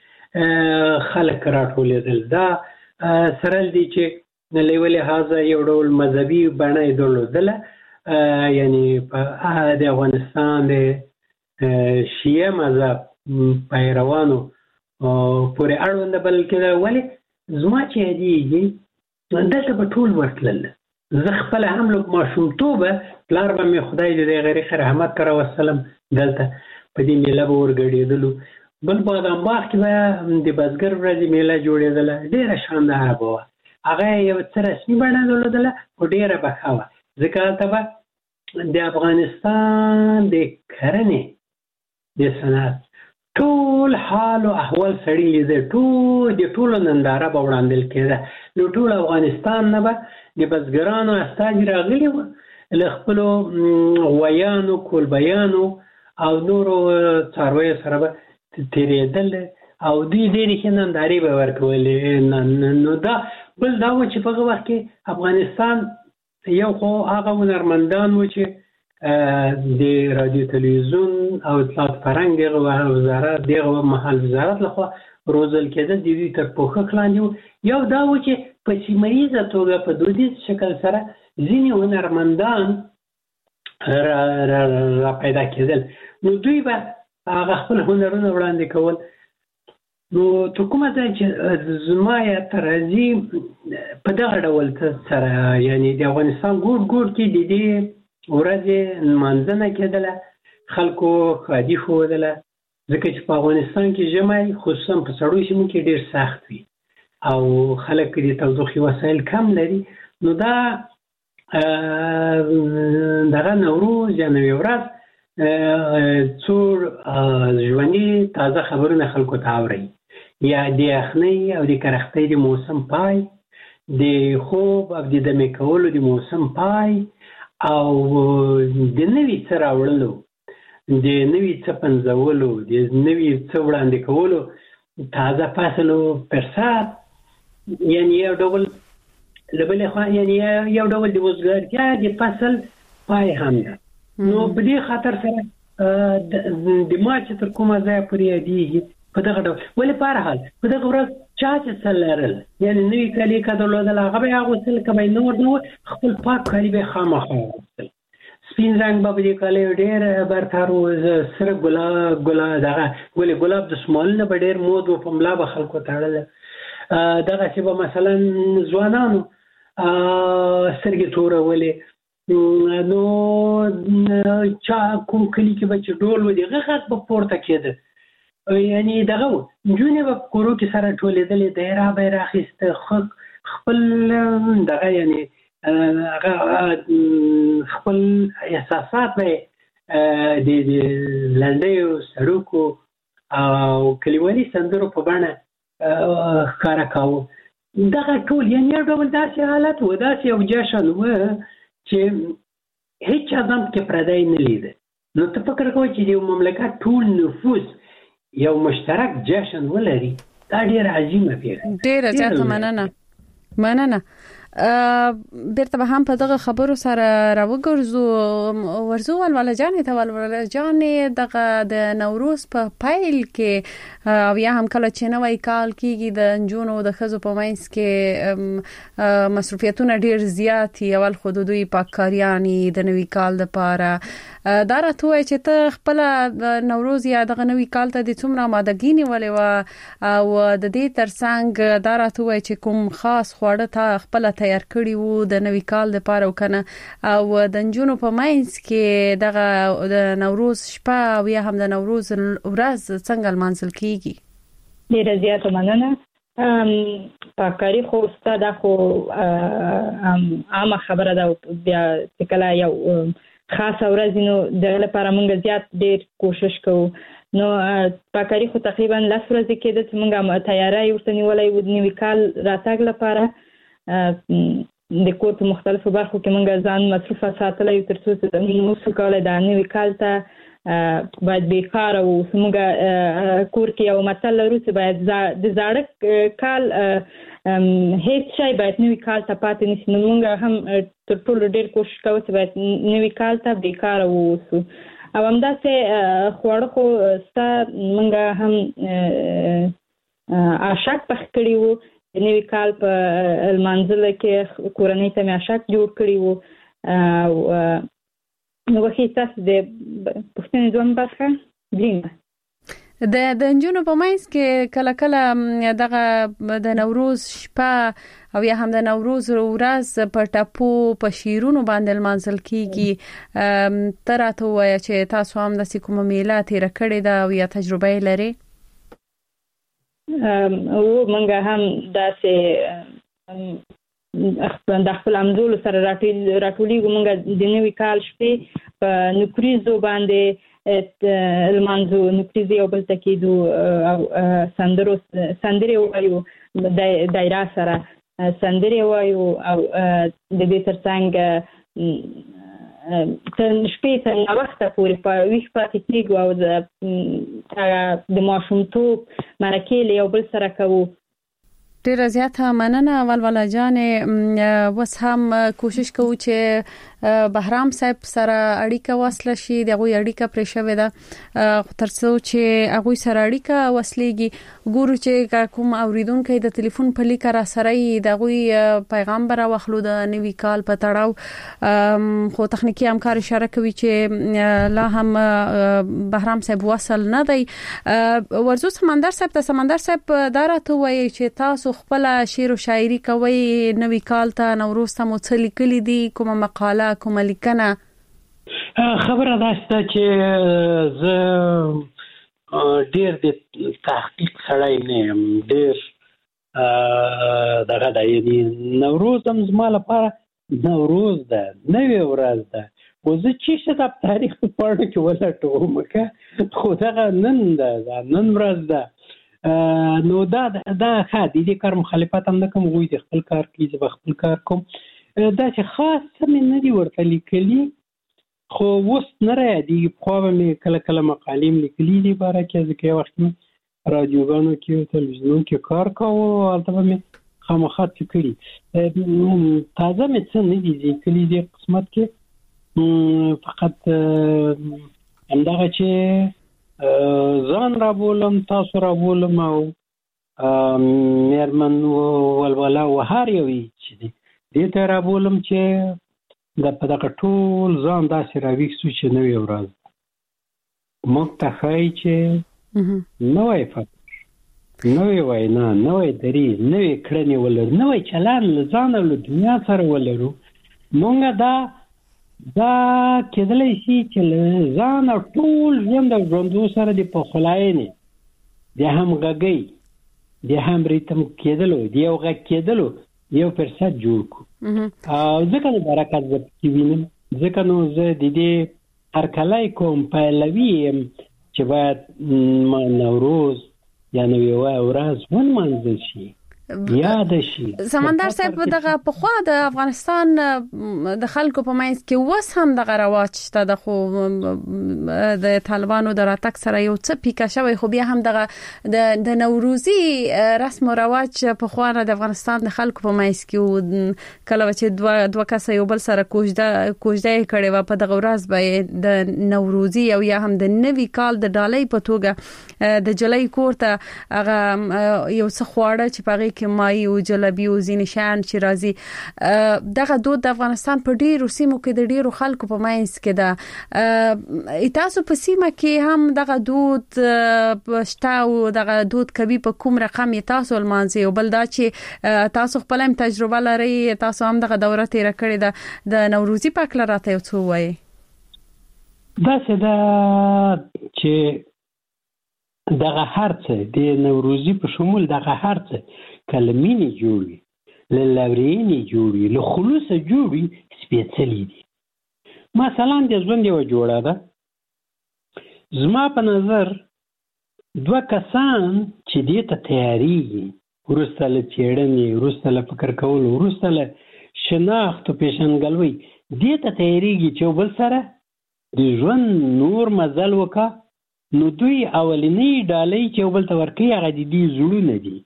کې خلک راټولېدل دا سره دي چې لېولې هاذا یو ډول مذهبي بڼه درلودله یعنی په د افغانستان د شیعه مذهب پیروانو پورې اړوند بلکې ولې زما چې هدیږي دلته به ټول ورتلل زه خپل هم لږ ماشومتوبه پلار به مې خدای دې غریق رحمت کړه وسلم دلته په دې میله به ورګډېدلو بل بادام باغ کې به د بزګر ورځې میله جوړېدله ډېره شانداره به وه هغه یو څه رسمي بڼه درلودله خو ډېره به ښه وه ځکه هلته به د افغانستان د کرنې د صنعت ټول حال او احوال سړي لیدل د ټولو ننداره به وړاندل کېده نو ټول افغانستان نه به د بزګرانو استازي راغلي وو له خپلو غویانو کولبیانو او نورو څارویو سره به تېرېدل او دوی ډېرې ښې نندارې به ورکولې نو دا بل دا و چې په هغه وخت کې افغانستان یو خو هغه هنرمندان و چې د رادیو تلویزیون او اطلاعات فرهنګ دغه وزارت دغه محل وزارت لخوا روزل کېدل د دوی تر پوښښ لاندې و یو دا و چې په سیمه ییزه توګه په دودیز شکل سره ځینې هنرمندان را پیدا کېدل نو دوی به هغه خپل هنرونه وړاندې کول نو ته کومه ځای چې زما یاد ته راځي په دغه ډول سره یعنی د افغانستان ګوټ ګوټ کې د دې ورځې نمانځنه کېدله خلکو ښادي ښودله ځکه چې په افغانستان کې ژمی خصوصا په سړو سیمو کې ډېر سخت وي او خلک د تودوخې وسایل کم لري نو دا دغه نوروز یا نوې ورځ څو ژوندي تازه خبرونه خلکو ته اوري یا د یخنۍ او د کرختۍ د موسم پای د خوب او د دمې کولو د موسم پای او د نوي څه راوړلو د نوي څه پنځولو د نوي څه وړاندې کولو تازه فصل او فرصت یعنی یو ډول لبلې خوا یعنی یو ډول د وزګارتیا د فصل پای هم ده. نو په دې خاطر سره د مارچ تر کومه ځای پورې یادېږي په دغه ډول. ولې په هر حال په دغه ورځ چا چې څه لرل یعنې نوي کالي که درلودل هغه به یې اغوستل، که به یې نور نه و خپل پاک کالي به یې خامخا اغوستل. سپین رنګ به په دې کالیو ډېر برتر و، سره دغه ګلاب د شمالونه به ډېر مود و، په ملا به خلکو تړله. دغسې به مثلا ځوانانو سترګې تورولې. نو چا کوم کلي کې به چې ډول و د هغه غږ به پورته کېده، یعنی دغه و نجونې به په کورو کې سره ټولېدلې، دایره به یې راخیسته، خپل دغه یعنی خپل احساسات به د لنډیو سړکو او کلیوالي سندرو په بڼه ښکاره کاوه. دغه ټول یعنی یو ډول داسې حالت و، داسې یو جشن و چې هیڅ ادم کې پردی نه لیده. نو ته فکر کوه چې د یو مملکت ټول نفوس یو مشترک جشن ولري، دا ډېر عظیمه پیښه. ډېره زیاته مننه. بیرته به هم په دغه خبرو سره ورځو ولوله جانې دغه د نوروز په پیل کې او یا هم کله چې نوی کال کېږي د نجونو د ښځو په منځ کې مصروفیتونه ډېر زیات وي. اول خو د دوی پاککاریانې د نوي کال دپاره دا راته وایي چې ته خپله د نوروز یا دغه نوي کال ته د څومره آمادګي نیولې وه او د دې ترڅنګ دا راته وایي چې کوم خاص خواړه تا خپله تیار کړي وو د نوي کال دپاره وکنه، او د نجونو په منځ کې دغه د نوروز شپه او یا هم د نوروز ورځ څنګه لمانځل کیږي؟ ډېره زیاته مننه. پاککاري خو ستا دا خو عامه خبره ده، بیا چې کله یو خاصه ورځ نو دغه لپاره موږ زیات ډېر کوشش کوو. نو پاککاري خو تقریبا 10 ورځې کېده چې موږ تیاری ورته نیولی و د نوي کال راتګ لپاره. د کور په مختلفو برخو کې موږ ځان مصروفه ساتلی تر څو چې موږ کولی دا نوي کال ته باید بېکاره واوسو. موږ کور کې یو متل لرو چې باید د زاړه کال هیڅ شی باید نوي کال ته پاتې نشي. نو موږ هم تر ټولو ډېر کوشش کوو چې باید نوي کال ته بېکاره واوسو. او همداسې خواړه خو ستا موږ هم اشک پخ کړي وو د نوي کال په لمانځله کې، کورنۍ ته مې اشک جوړ کړي وو. نو وښي تاسو د پوښتنې دویم برخه بلیمه د نجونو په منځ کې کله کله دغه د نوروز شپه او یا هم د نوروز ورځ په ټپو په شیرونو باندې لمانځل کیږي. ته راته ووایه چې تاسو هم داسې کومه میله تېره کړې ده او یا تجربه یې لرې؟ او موږ هم داسې د خپل همزولو سره راټولیږو. موږ د نوي کال شپې په نکریزو باندې لمانځو، نکریزې یو بل ته کېدو او سندرې وایو، دایره سره سندرې وایو او د دې ترڅنګ شپې تر ناوخته پورې په ویښ پاتې کېږو او د ماشومتوب مرکې له یو بل سره کوو. ډېره زیاته مننه ولوله جانې. اوس هم کوشش کوو چې بهرام صاحب سره اړیکه وصله شي، د هغوی اړیکه پرې شوې ده، تر څو چې هغوی سره اړیکه وصلېږي ګورو چې کوم اوریدونکی د ټلیفون په لیکه را سره یې د هغوی پیغام به راواخلو د نوي کال په تړاو. خو تخنیکي همکار اشاره کوي چې لا هم بهرام صاحب وصل نه دی. ورځو سمندر صاحب دا راته وایي چې تاسو خپل شعر او شاعري کوي، نوي کال ته نوروز ته مو څه لیکلي دي، کومه مقاله کومه لیکنه؟ خبره دا شته چې زه ډېر د تحقیق سړی نه یم، ډېر دغه ده، یعنی نوروز هم زما لپاره نوروز ده، نوې ورځ ده. خو زه چې د تاریخ په پاڼو کې ولټوم خو دغه نن ده، نن ورځ ده. نو دا ښه دي، دې کار مخالفت هم نه کوم، هغوی د خپل کار کوي، زه به خپل کار کوم. دا چې خاص څه مې نه دي ورته لیکلي، خو اوس نه رایادېږي. پخوا به مې کله کله مقالې م لیکلي دې باره کې، ځکه یو وخت مې رادیوګانو کې او تلویزیونونو کې کار کاوه، هلته به مې خامخا څه کړي. تازه مې څه نه دي لیکلي دې قسمت کې، فقط همدغه چې ځان رابولم، تاسو رابولم او مېرمن ولوله و هر یو چې دی دې ته رابولم چې په دغه ټول ځان داسې راویښ شو چې نوې ورځ موږ ته ښایي چې نوی فکر، نوې وینا، نوی دریځ، نوې کړنې ولرو، نوی چلند له ځان او له دنیا سره ولرو. موږ دا کېدلی شي چې له ځان او ټول ژوند او ژوندو سره د پخلاینې د همغږۍ د هم ریتم کېدلو د یو غږ کېدلو یو فرصت جوړ کړو. ځکه نو برکت زه پکې وینم، ځکه نو زه د دې هرکلی کوم پهلوي یم چې باید ما نوروز یا نوې ورځ ونمانځل شي، یاد شي. سمندر صاحب دغه پخوا د افغانستان د خلکو په منځ کې وس هم دغه رواج شته، د خو د طالبانو د راتګ سره یو څه پیکا شوی، خو بیا هم دغه د نوروزي رسم او رواج پخوا د افغانستان د خلکو په منځ کې کله چې دوه کس یو بل سره کوژده کړي و په دغه ورځ به د نوروزي او یا هم د نوي کال د ډالۍ په توګه د جولای کورته هغه یو څه خواړه چې په کې مای او جلبي او ځینې شیان چې راځي. دغه دود د افغانستان په ډیرو سیمو کې د ډیرو خلکو په منځ کې ده. تاسو په سیمه کې هم دغه دود شته او دغه دود کوي په کوم رقم تاسو لمانځي؟ او بل دا چې تاسو خپل هم تجربه لري، تاسو هم دغه دوره تیر کړې ده، د نوروزي په اړه راته یو څه وایي. دا څه ده چې دغه هرڅه د نوروزي په شمول دغه هرڅه کلمینی جوړي، له لورینی جوړي، له خلوص جوړي، سپېڅلې دي. مثلا د ژوند یو جوړه ده، زما په نظر دوه کسان چې دې ته تیاریږي، وروسته له څېړنې، وروسته له فکر کولو، وروسته له شناخت او پیژندګلوۍ دې ته تیاریږي چې بل سره د ژوند نور مزل وکړه، نو دوی اولنی ډالۍ چې بل ته ورکوي هغه د دې زړونه دي.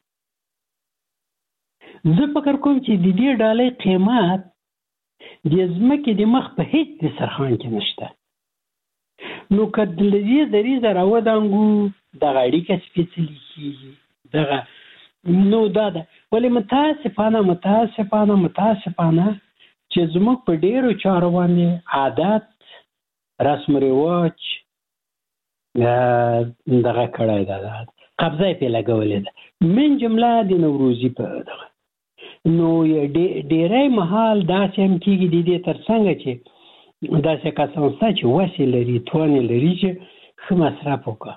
زه فکر کوم چې د دې ډالۍ قیمت د ځمکې د مخ په هیڅ دسترخوان کې نشته. نو که د دې دریځه راودانګو دغه اړیکه سپېڅلې کېږي. دغه نو دا ده، ولې متاسفانه چې زموږ په ډېرو چارو باندې عادت، رسم رواج دغه کړی ده، قبضه یې پې لګولې ده، من جمله د نوروزي په دغه. نو ډیری مهال داسې هم کېږي د دې تر څنګه چې داسې کسان شته چې وسې لري، توان یې لري چې ښه مصرف وکړه،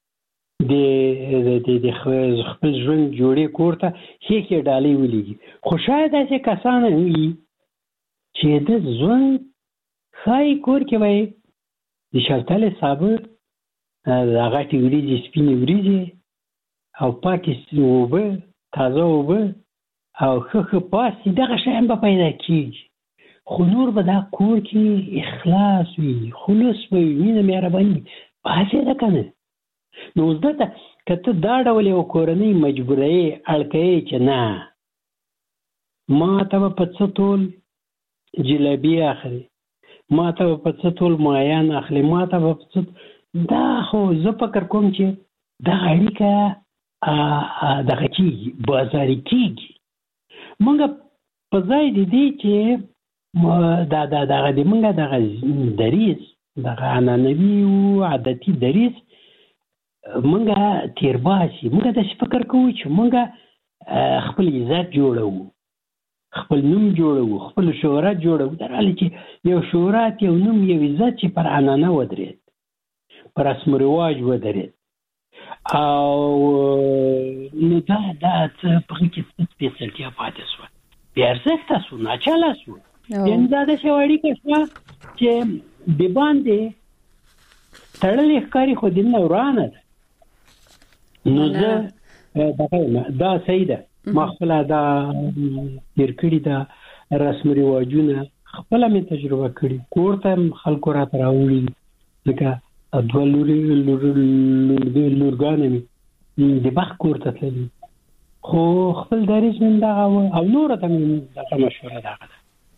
د خپل ژوند جوړې کور ته ښې ډالۍ ولیږي. خو شاید داسې کسان هم وي چې د ژوند ښایي کور کې به د شلتلې صابر، غټې وریجې، سپینې وریجې او پاکې اوبه، تازه اوبه او ښه پاستي، دغه شیان به پیدا کېږي. خو نور به دا کور کې اخلاص وي، خلوص به وي، مینه مهرباني باسې ده که نه. نو زده ته که ته دا ډول یو کورنۍ مجبوروې، اړ کوې چې نه ما ته به په څه تول جلبي اخلي، ما ته به په څه تول مایان اخلي، ما ته به په څه، دا خو زه فکر کوم چې دغه اړیکه دغه کېږي، بازاري کېږي. موږ په ځای د دې چې دغه د موږ دغه دریځ، دغه عنعنوي او عادتي دریځ موږ تیر باسي. موږ داسې فکر کوو چې موږ خپل عزت جوړوو، خپل نوم جوړوو، خپل شهرت جوړوو، در حالی چې یو شهرت، یو نوم، یو عزت چې پر عنعنه ودرېد، پر رسم و رواج ودرېد، او نو دا څه په هغې کې څه سپېڅلتیا پاتې شوه، بې ارزښته شو، ناچله شو. یعنې دا داسې یوه اړیکه شوه چې د باندې تړلې ښکاري، خو دننه ورانه ده. نو زه دا صحیح ده، ما خپله دا تېر کړي ده رسم رواجونه، خپله مې تجربه کړي، کور ته هم خلکو راته راوړي، ځکه دوه لورګانې مې د بخت کور ته تللي، خو خپل دریځ من دغه او نور ته من دغه مشوره دغه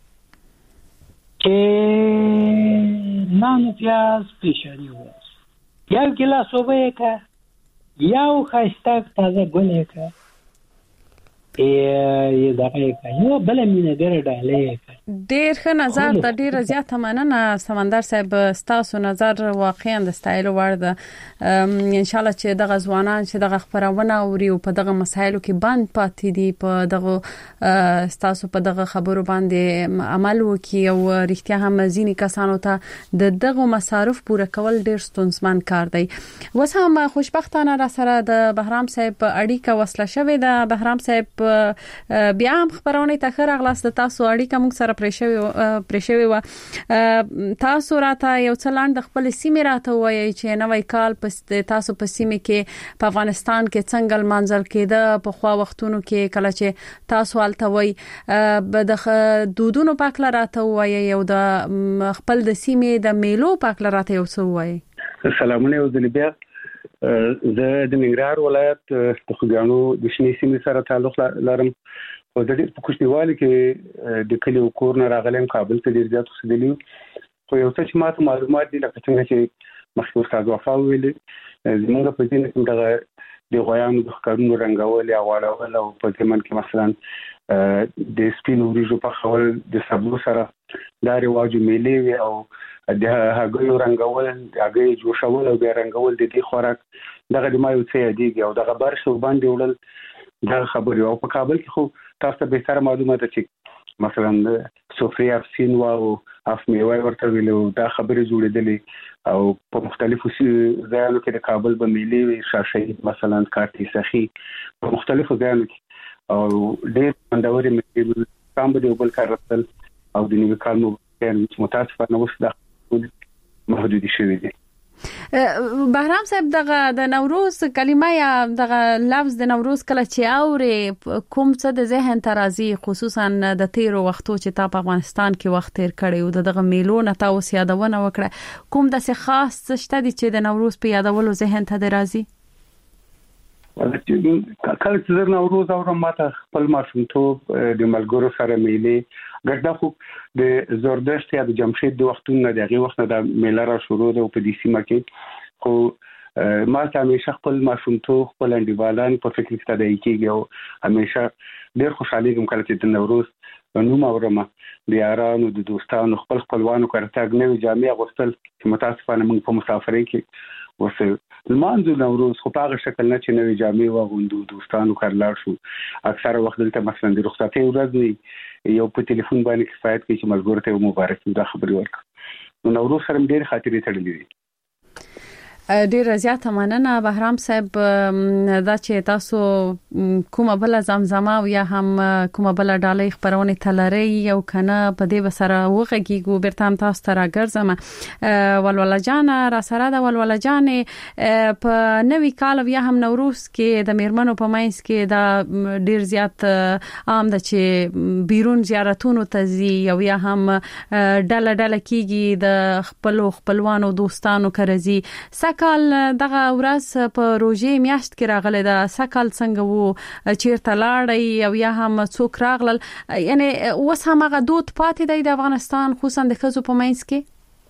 چې نان پیاز پیشانی و یو ګلاس اوبه که یو خسته تازه ګل که دغه یو بل مینه ډالې ډیر ښه نظر د ډیر زیات مننه سمندر صاحب تاسو نظر واقعا د ستایلو وړ ده ان شاء الله چې دغه ځوانان چې دغه خبرونه اوري او په دغه مسایلو کې باندې پاتې دي په دغه تاسو په دغه خبرو باندې عمل وکړي او رښتیا هم ځینې کسانو ته دغه مصارف پوره کول ډیر ستونزمن کار دی. وس هم خوشبختانه را سره د بهرام صاحب اړیکه وصله شوې ده. بهرام صاحب بیا هم خبرونه ته خیر اغلاس د تاسو اړیکه موږ سره پرېښوي و. تاسو راته یو څه لاند خپل سیمه راته وایي چې نوې کال په تاسو په سیمه کې په افغانستان کې څنګه منځل کېده په خوا وختونو کې کله چې تاسو حالت وایي د دودونو پاکل راته وایي او د خپل د سیمه د میلو پاکل راته یو څه وایي. سلامونه او ذلیبیا زه د ننګرهار ولایت د خوګانو د شنې سیمې سره تعلق لرم. او د دې په کوچنیوالي کې د کلیو کور نه راغلم کابل ته ډیر زیات اوسېدلی خو یو څه چې ماته معلومات دي لکه څنګه چې مخکې استاد وفا ویلي زموږ په دې کې دغه د غویانو د ښکارونو رنګول یا واړول او په ځمن کې مثلا د سپینو وریجو په خول د سبو سره دا رواج میلې وي او د هغوی رنګول هغه جوړول او بیا رنګول د دې خوراک دغه د ما یو څه یادېږي او دغه برښو باندې وړل دا خبرې او په کابل کې خو تاسو به تر معلومات چې مثلا سفرې افسین او اف میوه ورته ویلو دا خبرې جوړېدلې او په مختلفو ځایونو کې د کابل په ملي شاشې مثلا کارتي سخي په مختلفو ځایونو کې او ډېر مندوري مې کوم به یو بل کار رسل او د نیو کال نو متاسفانه اوس دا محدود شوی دی. بهرام صاحب دغه د نوروز کلمه یا دغه لفظ د نوروز کله چې اوري کوم څه د ذهن ترازی خصوصا د تیرو وختو چې تا په افغانستان کې وخت تیر کړی او دغه میلو نه تاسو یادونه وکړه کوم د څه خاص شته چې د نوروز په یادولو ذهن ته درازي؟ کله چې نوروز اورم ماته خپل ماشومتوب د ملګرو سره میلې ګرځدا خو د زوردشت یا د جمشید د وختونو دغه وخت د میله را شروع ده په دې سیمه کې خو ما ته همیشه خپل ماشومتوب خپل انډیوالان په فکر کې تدای کېږي او همیشه ډېر خوشاله یم کله چې د نوروز نوم اورم د یارانو د دوستانو خپلوانو کارتاګ نوې جامې اغوستل چې متاسفانه موږ په مسافرۍ کې وسه المانځو نوروز خو په هغه شکل نه چې نوې جامې واغوندو دوستانو کارلار شو اکثره وخت دلته مثلا د رخصتۍ ورځ وي یو په ټلیفون باندې کفایت کوي چې ملګرو ته مبارک دا خبرې ورکړي نو نوروز سره ډېر خاطرې تړلې دي. ډیر زیات مننه بهرام صاحب دا چې تاسو کومه بل زمزمه او یا هم کومه بل ډالۍ خبرونه تلري یو کنه په دې بسره وغږیږو بیرته هم تاسو ته راګرځم. ولوله جان را سره د ولوله جان په نوې کال یا هم نوروز کې د میرمنو په مینس کې دا ډیر زیات عام ده چې بیرون زیارتونو ته ځي او یا هم ډله کیږي د خپلوانو دوستانو کرزي کال دغه ورځ په روزي میاشت کې راغله دا سکل څنګه وو چیرته لاړی او یا هم څوک راغلل یعنی اوس هم هغه دود پاتې دی د افغانستان خصوصا د ښځو په منځ کې؟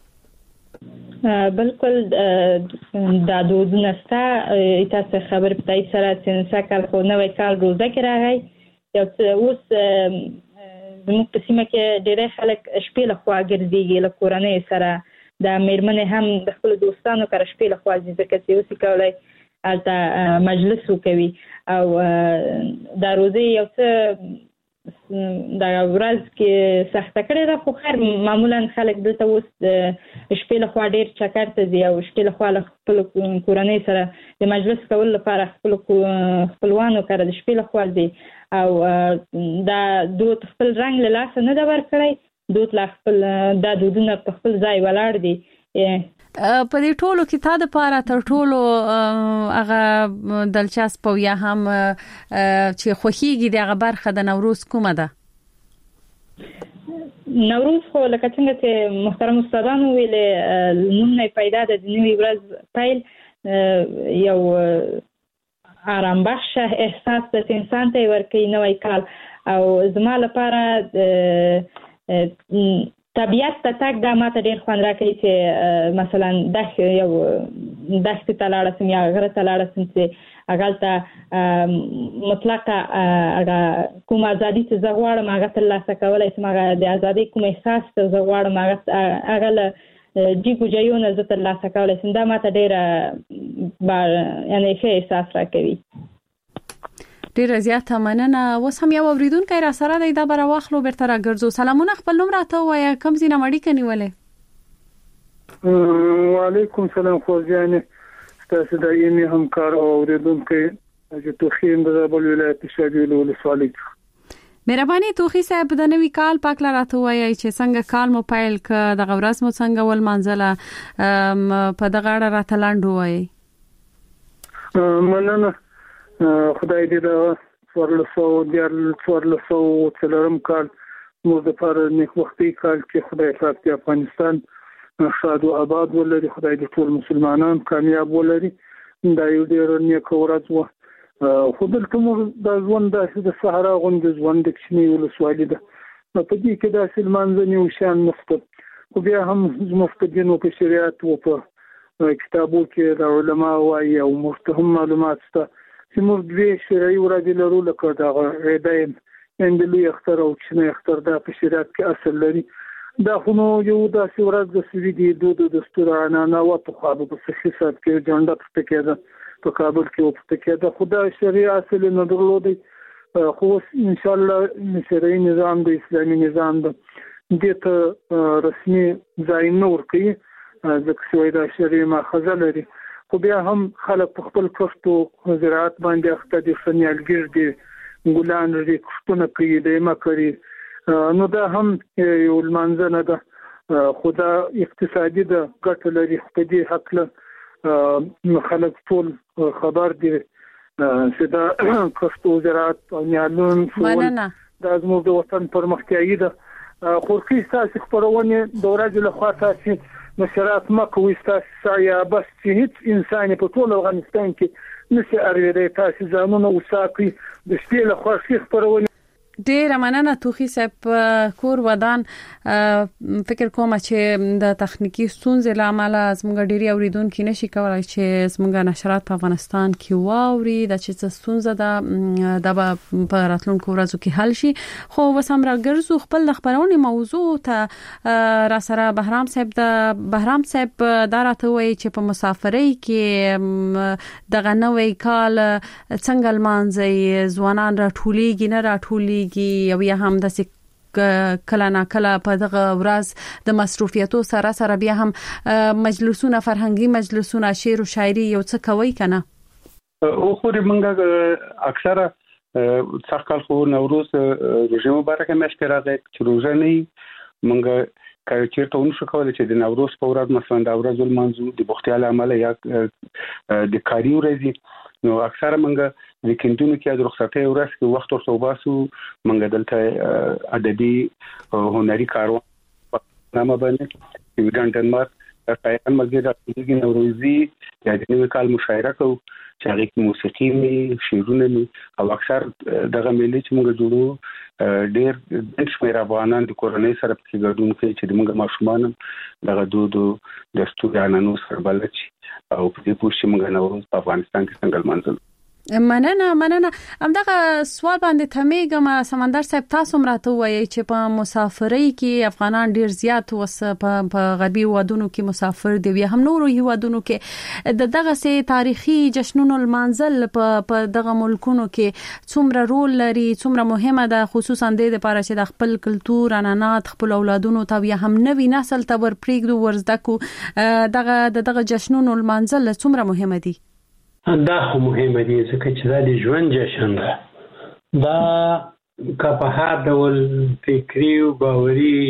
بالکل دا دود نسته تاسو خبر پتاي سره چې سکل خو نوې کال روزه کې راغی یو اوس زموږ په سیمه کې ډېر خلک شپې له خوا ګرځي له کورنۍ سره دا میرمنې هم د خپل دوستانو سره شپې له خوا ځي ځکه چې اوس کولای البته مجلس وکوي او دا روزي یو څه دا ورځ کې سخت کړي دا خو خیر معمولا خلک دلته اوس شپې له خوا ډېر چکر ته ځي او شپې له خوا خپل کورنۍ سره د مجلس کول لپاره خپل خپلوانو سره د شپې له خوا ځي او دا دود خپل رنګ له لاسه نه دا ورکړي دوت لا خپل دا دودونه په خپل ځای ولاړ دي. په دې ټولو کې تا د پاره تر ټولو هغه دلچسپ یا هم چې خوښیږي دغه برخه د نوروز کومه ده؟ نوروز خو لکه څنګه چې محترم استادانو ویلې نوم نه پیدا د نوې ورځ پیل یو آرام بخش احساس د انسان ته ورکوي نوی کال. او زما لپاره طبیعت ته تګ دا ماته ډېر خوند راکوي چې مثلا دښتې ته لاړه شم یا غره ته لاړه شم چې هغلته مطلقه کوم ازادي چې زه غواړم هغه ترلاسه کولی شم. هغه د ازادۍ کوم احساس چې زه غواړم هغه له جیګو جایو نه زه ترلاسه کولی شم. دا ماته ډېره یعنې ښه احساس راکوي. ډیره زیاته مننه. اوس هم یو اوریدونکی را سره دی، دا به راواخلو بیرته راګرځو. سلامونه، خپل نوم راته ووایه، کوم ځای نه اړیکه نیولې؟ وعلیکم سلام خوږیانې، ستاسو دایمي همکار او اوریدونکی حاجي توخي د زابل ولایت شاجویل ولسوالۍ. مهرباني توخي صاحب، د نوي کال پاک راته وایي چې څنګه کال مو پیل ک، دغه ورځ مو څنګه ولمانځله، په دغه اړه راته لاندې وایي. مننه. خدای دې د 1404 کال موږ د پر نیک وختي کال کې خدای پاک د افغانستان شاد او آباد ولري. خدای دې ټول مسلمانان کامیاب ولري. دا یو ډېر نیک ورځ و. خو دلته موږ د ژوند د صحرا غوندې ژوند د کښنی ولسوالۍ ده، په دې کې داسې لمانځنې او شیان نشته. خو بیا هم زموږ په دین او په شریعت او په کتابو کې د علما وایي او موږ ته هم معلومات شته چې موږ دوی شرعي ورځې لرو، لکه د عیدین د لوی اختر او کښنی اختر، دا په شریعت کې اصل لري. دا خو نو یو داسې ورځ د سویدي دود او دستور عنعنه و په خوا په صحي صاحب کې جنډه پټه کېده په کابل کې او پټه کېده. خو دا شرعي اصل نه درلودی. خو ان شاء الله شرعي نظام د اسلامي نظام د دې ته رسمي ځای نه ورکوي ځکه چې دا شرعي ماخذ لري. خو بیا هم خلک په خپل کښت او زراعت باندې اخته دي، نیالګر دي، ګلان لري، کښتونه کوي، دیمه کوي. نو دا هم یو لمانځنه ده، خو دا اقتصادي ده، ګټه لري. په دې هکله خلک ټول خبر دي چې دا کښت او زراعت او نیالون دا زموږ د وطن پرمختیایي ده. خورخي ستاسې خپرونې د ورځې لخوا تاسې نشرات مکوي، ستاسې سایه بس چې هیڅ انسان په ټول افغانستان کې نشي اورېدی. تاسې ځانونه وساتئ د شپې لخوا ښې خپرونې. ډیره مننه توخي صاحب. کور ودان فکر کوم چې د تخنیکی ستونزې له امله زموږ ډیری اوریدونکو نشي کولای چې زموږ نشرات په افغانستان کې واوري. د چې ستونزه ده د په راتلونکو ورځو کې حل شي. خو وسم راګرځو خپل خبرونه موضوع ته را سره بهرام صاحب دا راته وایي چې په مسافرۍ کې دغه نوې کال څنګه لمانځي، ځوانان راټولېږي نه راټولېږي، او یا هم د کله نه کله په دغه ورځ د مصروفیتو سره بیا هم مجلسونه، فرهنګي مجلسونه، شعر او شاعري یو څه کوي کنه. او خو موږ اکثره څخه خو نوروز روزه مبارکه مشته راغی چې روزه نه موږ چیرته ونشو کولای چې د نوروز په ورځ مثلا د ورځ المنځو د بوختیال عمله یا د کاری ورځي، نو اکثره موږ ویکندونو کې د رخصتۍ ورځ کې وخت ورته وباسو. موږ دلته ادبي هنري کاروان نامه باندې د ډنمارک شاعران ملګري راځي نوروزي یا د نوي کال مشاعره کوو چې هغه کې موسیقي می، شعرونه می، او اکثر دغه ملي چې موږ جوړو ډېر د شمیر افغانان د کورنۍ سره په ګډون کوي چې موږ ماشومان دغه دود دستور عنعنو سره بلد شي او په دې پوښتنه موږ نوروز په افغانستان کې څنګه لمانځو. مننه. همدغه سوال باندې تمیګم سمندر صاحب، تاسو مراته وایي چې په مسافرۍ کې افغانان ډیر زیات وس په غربي ودونو کې مسافر دي، یا هم نورو هیوادونو کې دغه سي تاریخي جشنونو لمانځل په دغه ملکونو کې څومره رول لري، څومره مهمه ده، خصوصا د لپاره چې د خپل کلتور عنعنات خپل اولادونو ته یا هم نوی نسل ته ورپریږدو ورزدکو. دغه جشنونو لمانځل څومره مهمه دي؟ دا خو مهمه دي ځکه چې دا د ژوند جشن ده. دا که په هر ډول فکري او باوري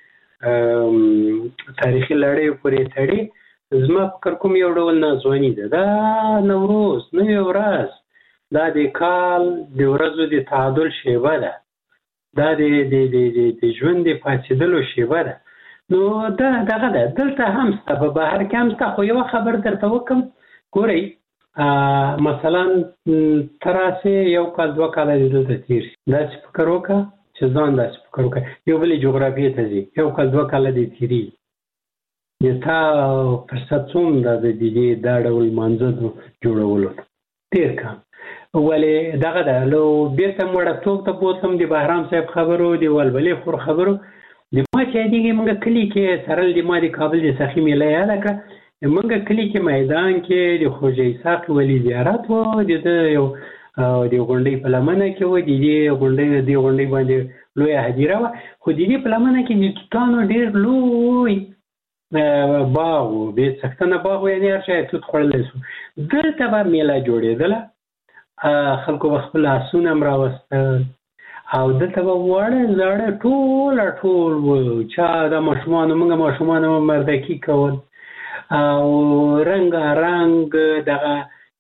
تاریخي لړۍ پورې تړي، زما فکر کوم یو ډول نازواني ده. دا نوروز نوې ورځ، دا د کال د ورځو د تعادل شیبه ده، دا د ژوند د پاتېدلو شیبه ده. نو دا دغه ده. دلته هم ستا په بهر کې هم ستا، خو یوه خبر درته وکم، ګورئ مثلا تراسه یو کال 2 کال دلته تیر شي دا فکر وکړه چې ځان داسې فکر وکړه یو بل جغرافیه ته ځي یو کال 2 کال دې تیری د تا فرصت څوم د دې دا ډول منځو جوړولو تیر کام ولې دغه د لو بیرته مړه څوک ته بوتم د بهرام صاحب خبرو دی ولولې خور خبرو د ما چې دیږي موږ کلی کې سرل د ما د کابل د سخی میله یاده کړه موږ کلی کې میدان کې د خوجې ساق ولی زیارت و د یو د غونډې په لمنه کې و د غونډې باندې لوی هدیره و خو د دې په لمنه کې د توتانو ډیر لوی باغ به څښتنه باغ یعنی هر شي توت خړلې سو دلته به میله جوړېدله خلکو خپل اسونه راوستل او دلته به وړه زړه ټول چا د ماشومان مردکی کول او رنگ دغه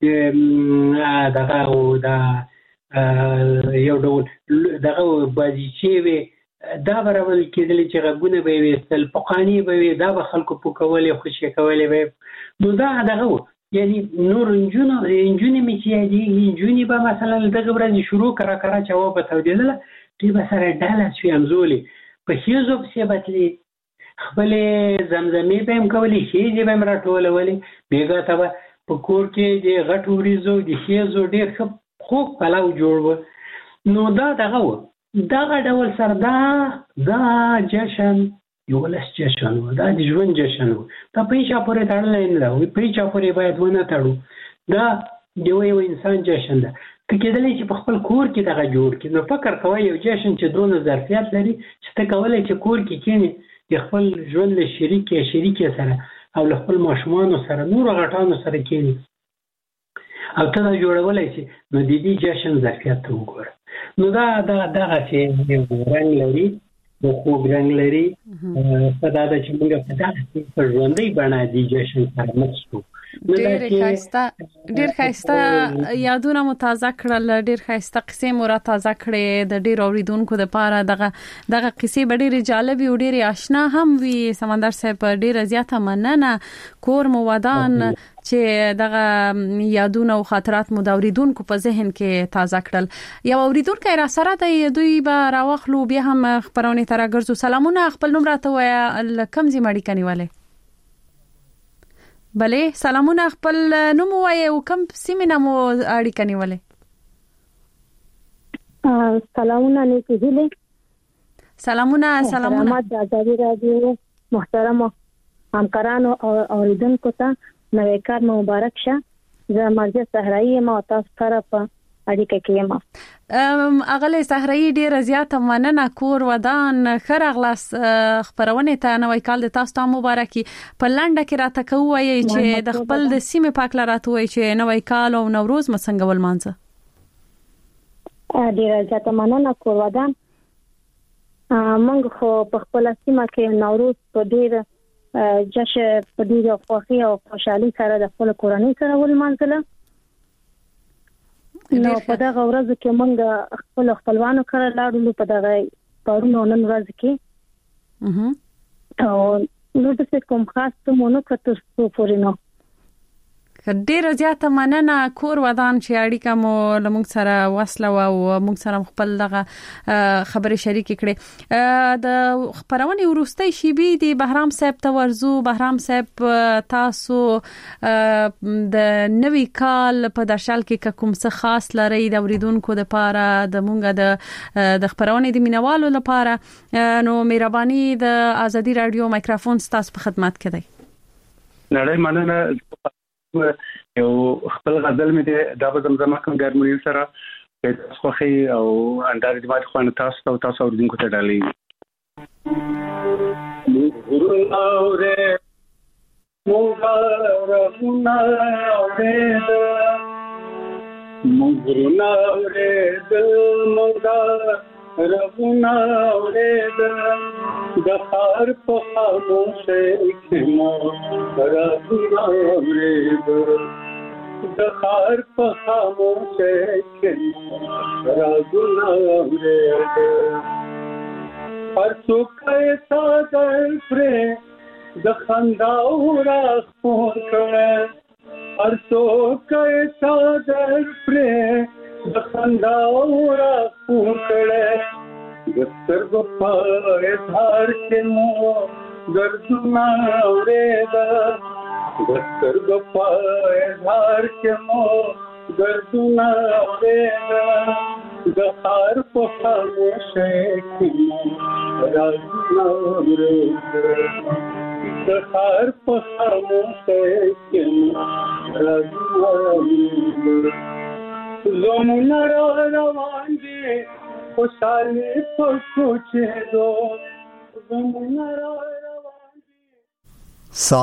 یو ډول دغه بازیچې وي دا برابر کېدل چې غږونه به وستل پقانی به وي دا به خلکو په کولې خوشي کولې به نو دا دغه یعنی نور انجونی می چې دی انجونی به مثلا دغه ورځ شروع کرا جواب تودیدل دی به سره ډاله شي امزولي په هیڅ په بتلی خپل زمزمې به هم کولې هیڅ به هم راټولولې بیګه ته په کور کې د غټ وریزو د هیڅ ډیر خوب پلاو جوړ نو دا دغه ډول سره دا جشن یو لس جشن دا د ژوند جشن دا په هیڅ پورې تړلې نه و په هیڅ پورې باید ونه تړو دا یو انسان جشن ده کېدلې چې په خپل کور کې دغه جوړ کړي نو فکر کوي یو جشن چې دونه ظرفیت لري چې ته کولای چې کور کې کېنې د خپل ژوند له شریک سره او له خپل ماشومان سره نور غټانو سره کېنې او ته دا جوړولای شي نو د دې جشن ظرفیت ته وګوره نو دا دغه چې رنګ لري د خوب رنګ لري په دا چې موږ په دغه ژوندۍ بڼه د جشن سره مخ شو ډېر ښایسته یادونه مو تازه کړل ډېر ښایسته قصې مو را تازه کړې د ډېر اوریدونکو لپاره دغه قصې به ډېرې جالبې او ډېرې آشنا هم وي سمندر صاحب ډېره زیاته مننه کور مو ودان چې دغه یادونه او خاطرات مو د اوریدونکو په ذهن کې تازه کړل یو اوریدونکو را سره د دوی به راوخلو بیا هم خبرونه تر ګرځو سلامونه خپل نوم راته وای کم زی مړی کنيواله بله سلامونه خپل نوم وای او کوم سیمه مو اړیکه نیولې سلامونه نیکه هله سلامونه د ازادي رادیو محترم همکارانو او اوریدونکو ته نوې کار مبارک شه زه مرزه صحرایي ما تاسو سره په اړیکه کې یم اغله صحرایي ډیره زیاته مننه کور ودان خرغلاس خبرونه ته نوې کال د تاسو ته مبارکي په لنډه کې راته کوی چې د خپل د سیمه پاک لراته وای چې نوې کال او نوروز مسنګول مانځه ډیره زیاته مننه کور ودان موږ خو په خپل سیمه کې نوروز په ډیره جشن په ډیره خوښي او خوشحالي سره د خپل کورنۍ سره ولمانځله نو په دغه ورځ کې موږ خپلوانو سره لاړو په دغه پرونو نن ورځ کې او نو د څه کوم خاص ته مونږ کتو پورینو ډیره زیاته مننه کور ودان چې اړیکه مو لمونږ سره وصله او موږ سره خپل دغه خبره شریک کړي د خبرونه ورستۍ شی بي د بهرام صاحب ته ورزو بهرام صاحب تاسو د نوې کال په درشل کې کوم څه خاص لري د اوریدونکو لپاره د مونږ د خبرونه د مینوالو لپاره نو مهرباني د ازادي رادیو مایکروفون تاسو په خدمت کې دی نړۍ مننه یو خپل غزل مې د زمزمه کوم ګرموي سره تاسو خو او انداز دې ماته خوانه تاسو اوریدونکو ته ډالې رغنا ورید د خار په خاموشه کې مو رغنا ورید د خار په خاموشه کې مو رغنا ورید هر څوک یې ساده پر د خندا او را خور کړه هر څوک صادر پرې د خندا را پوکړه د سترګو په اظهار کې مو دردونه اورېده د سترګو په اظهار کې مو دردونه اورېده د ښار په خاموشۍ کې مو رازونه اورېده د ښار په خاموشۍ کې مو رازونه اورېده زمونه را روان دي خوشحالي په کوچېدو زمونه را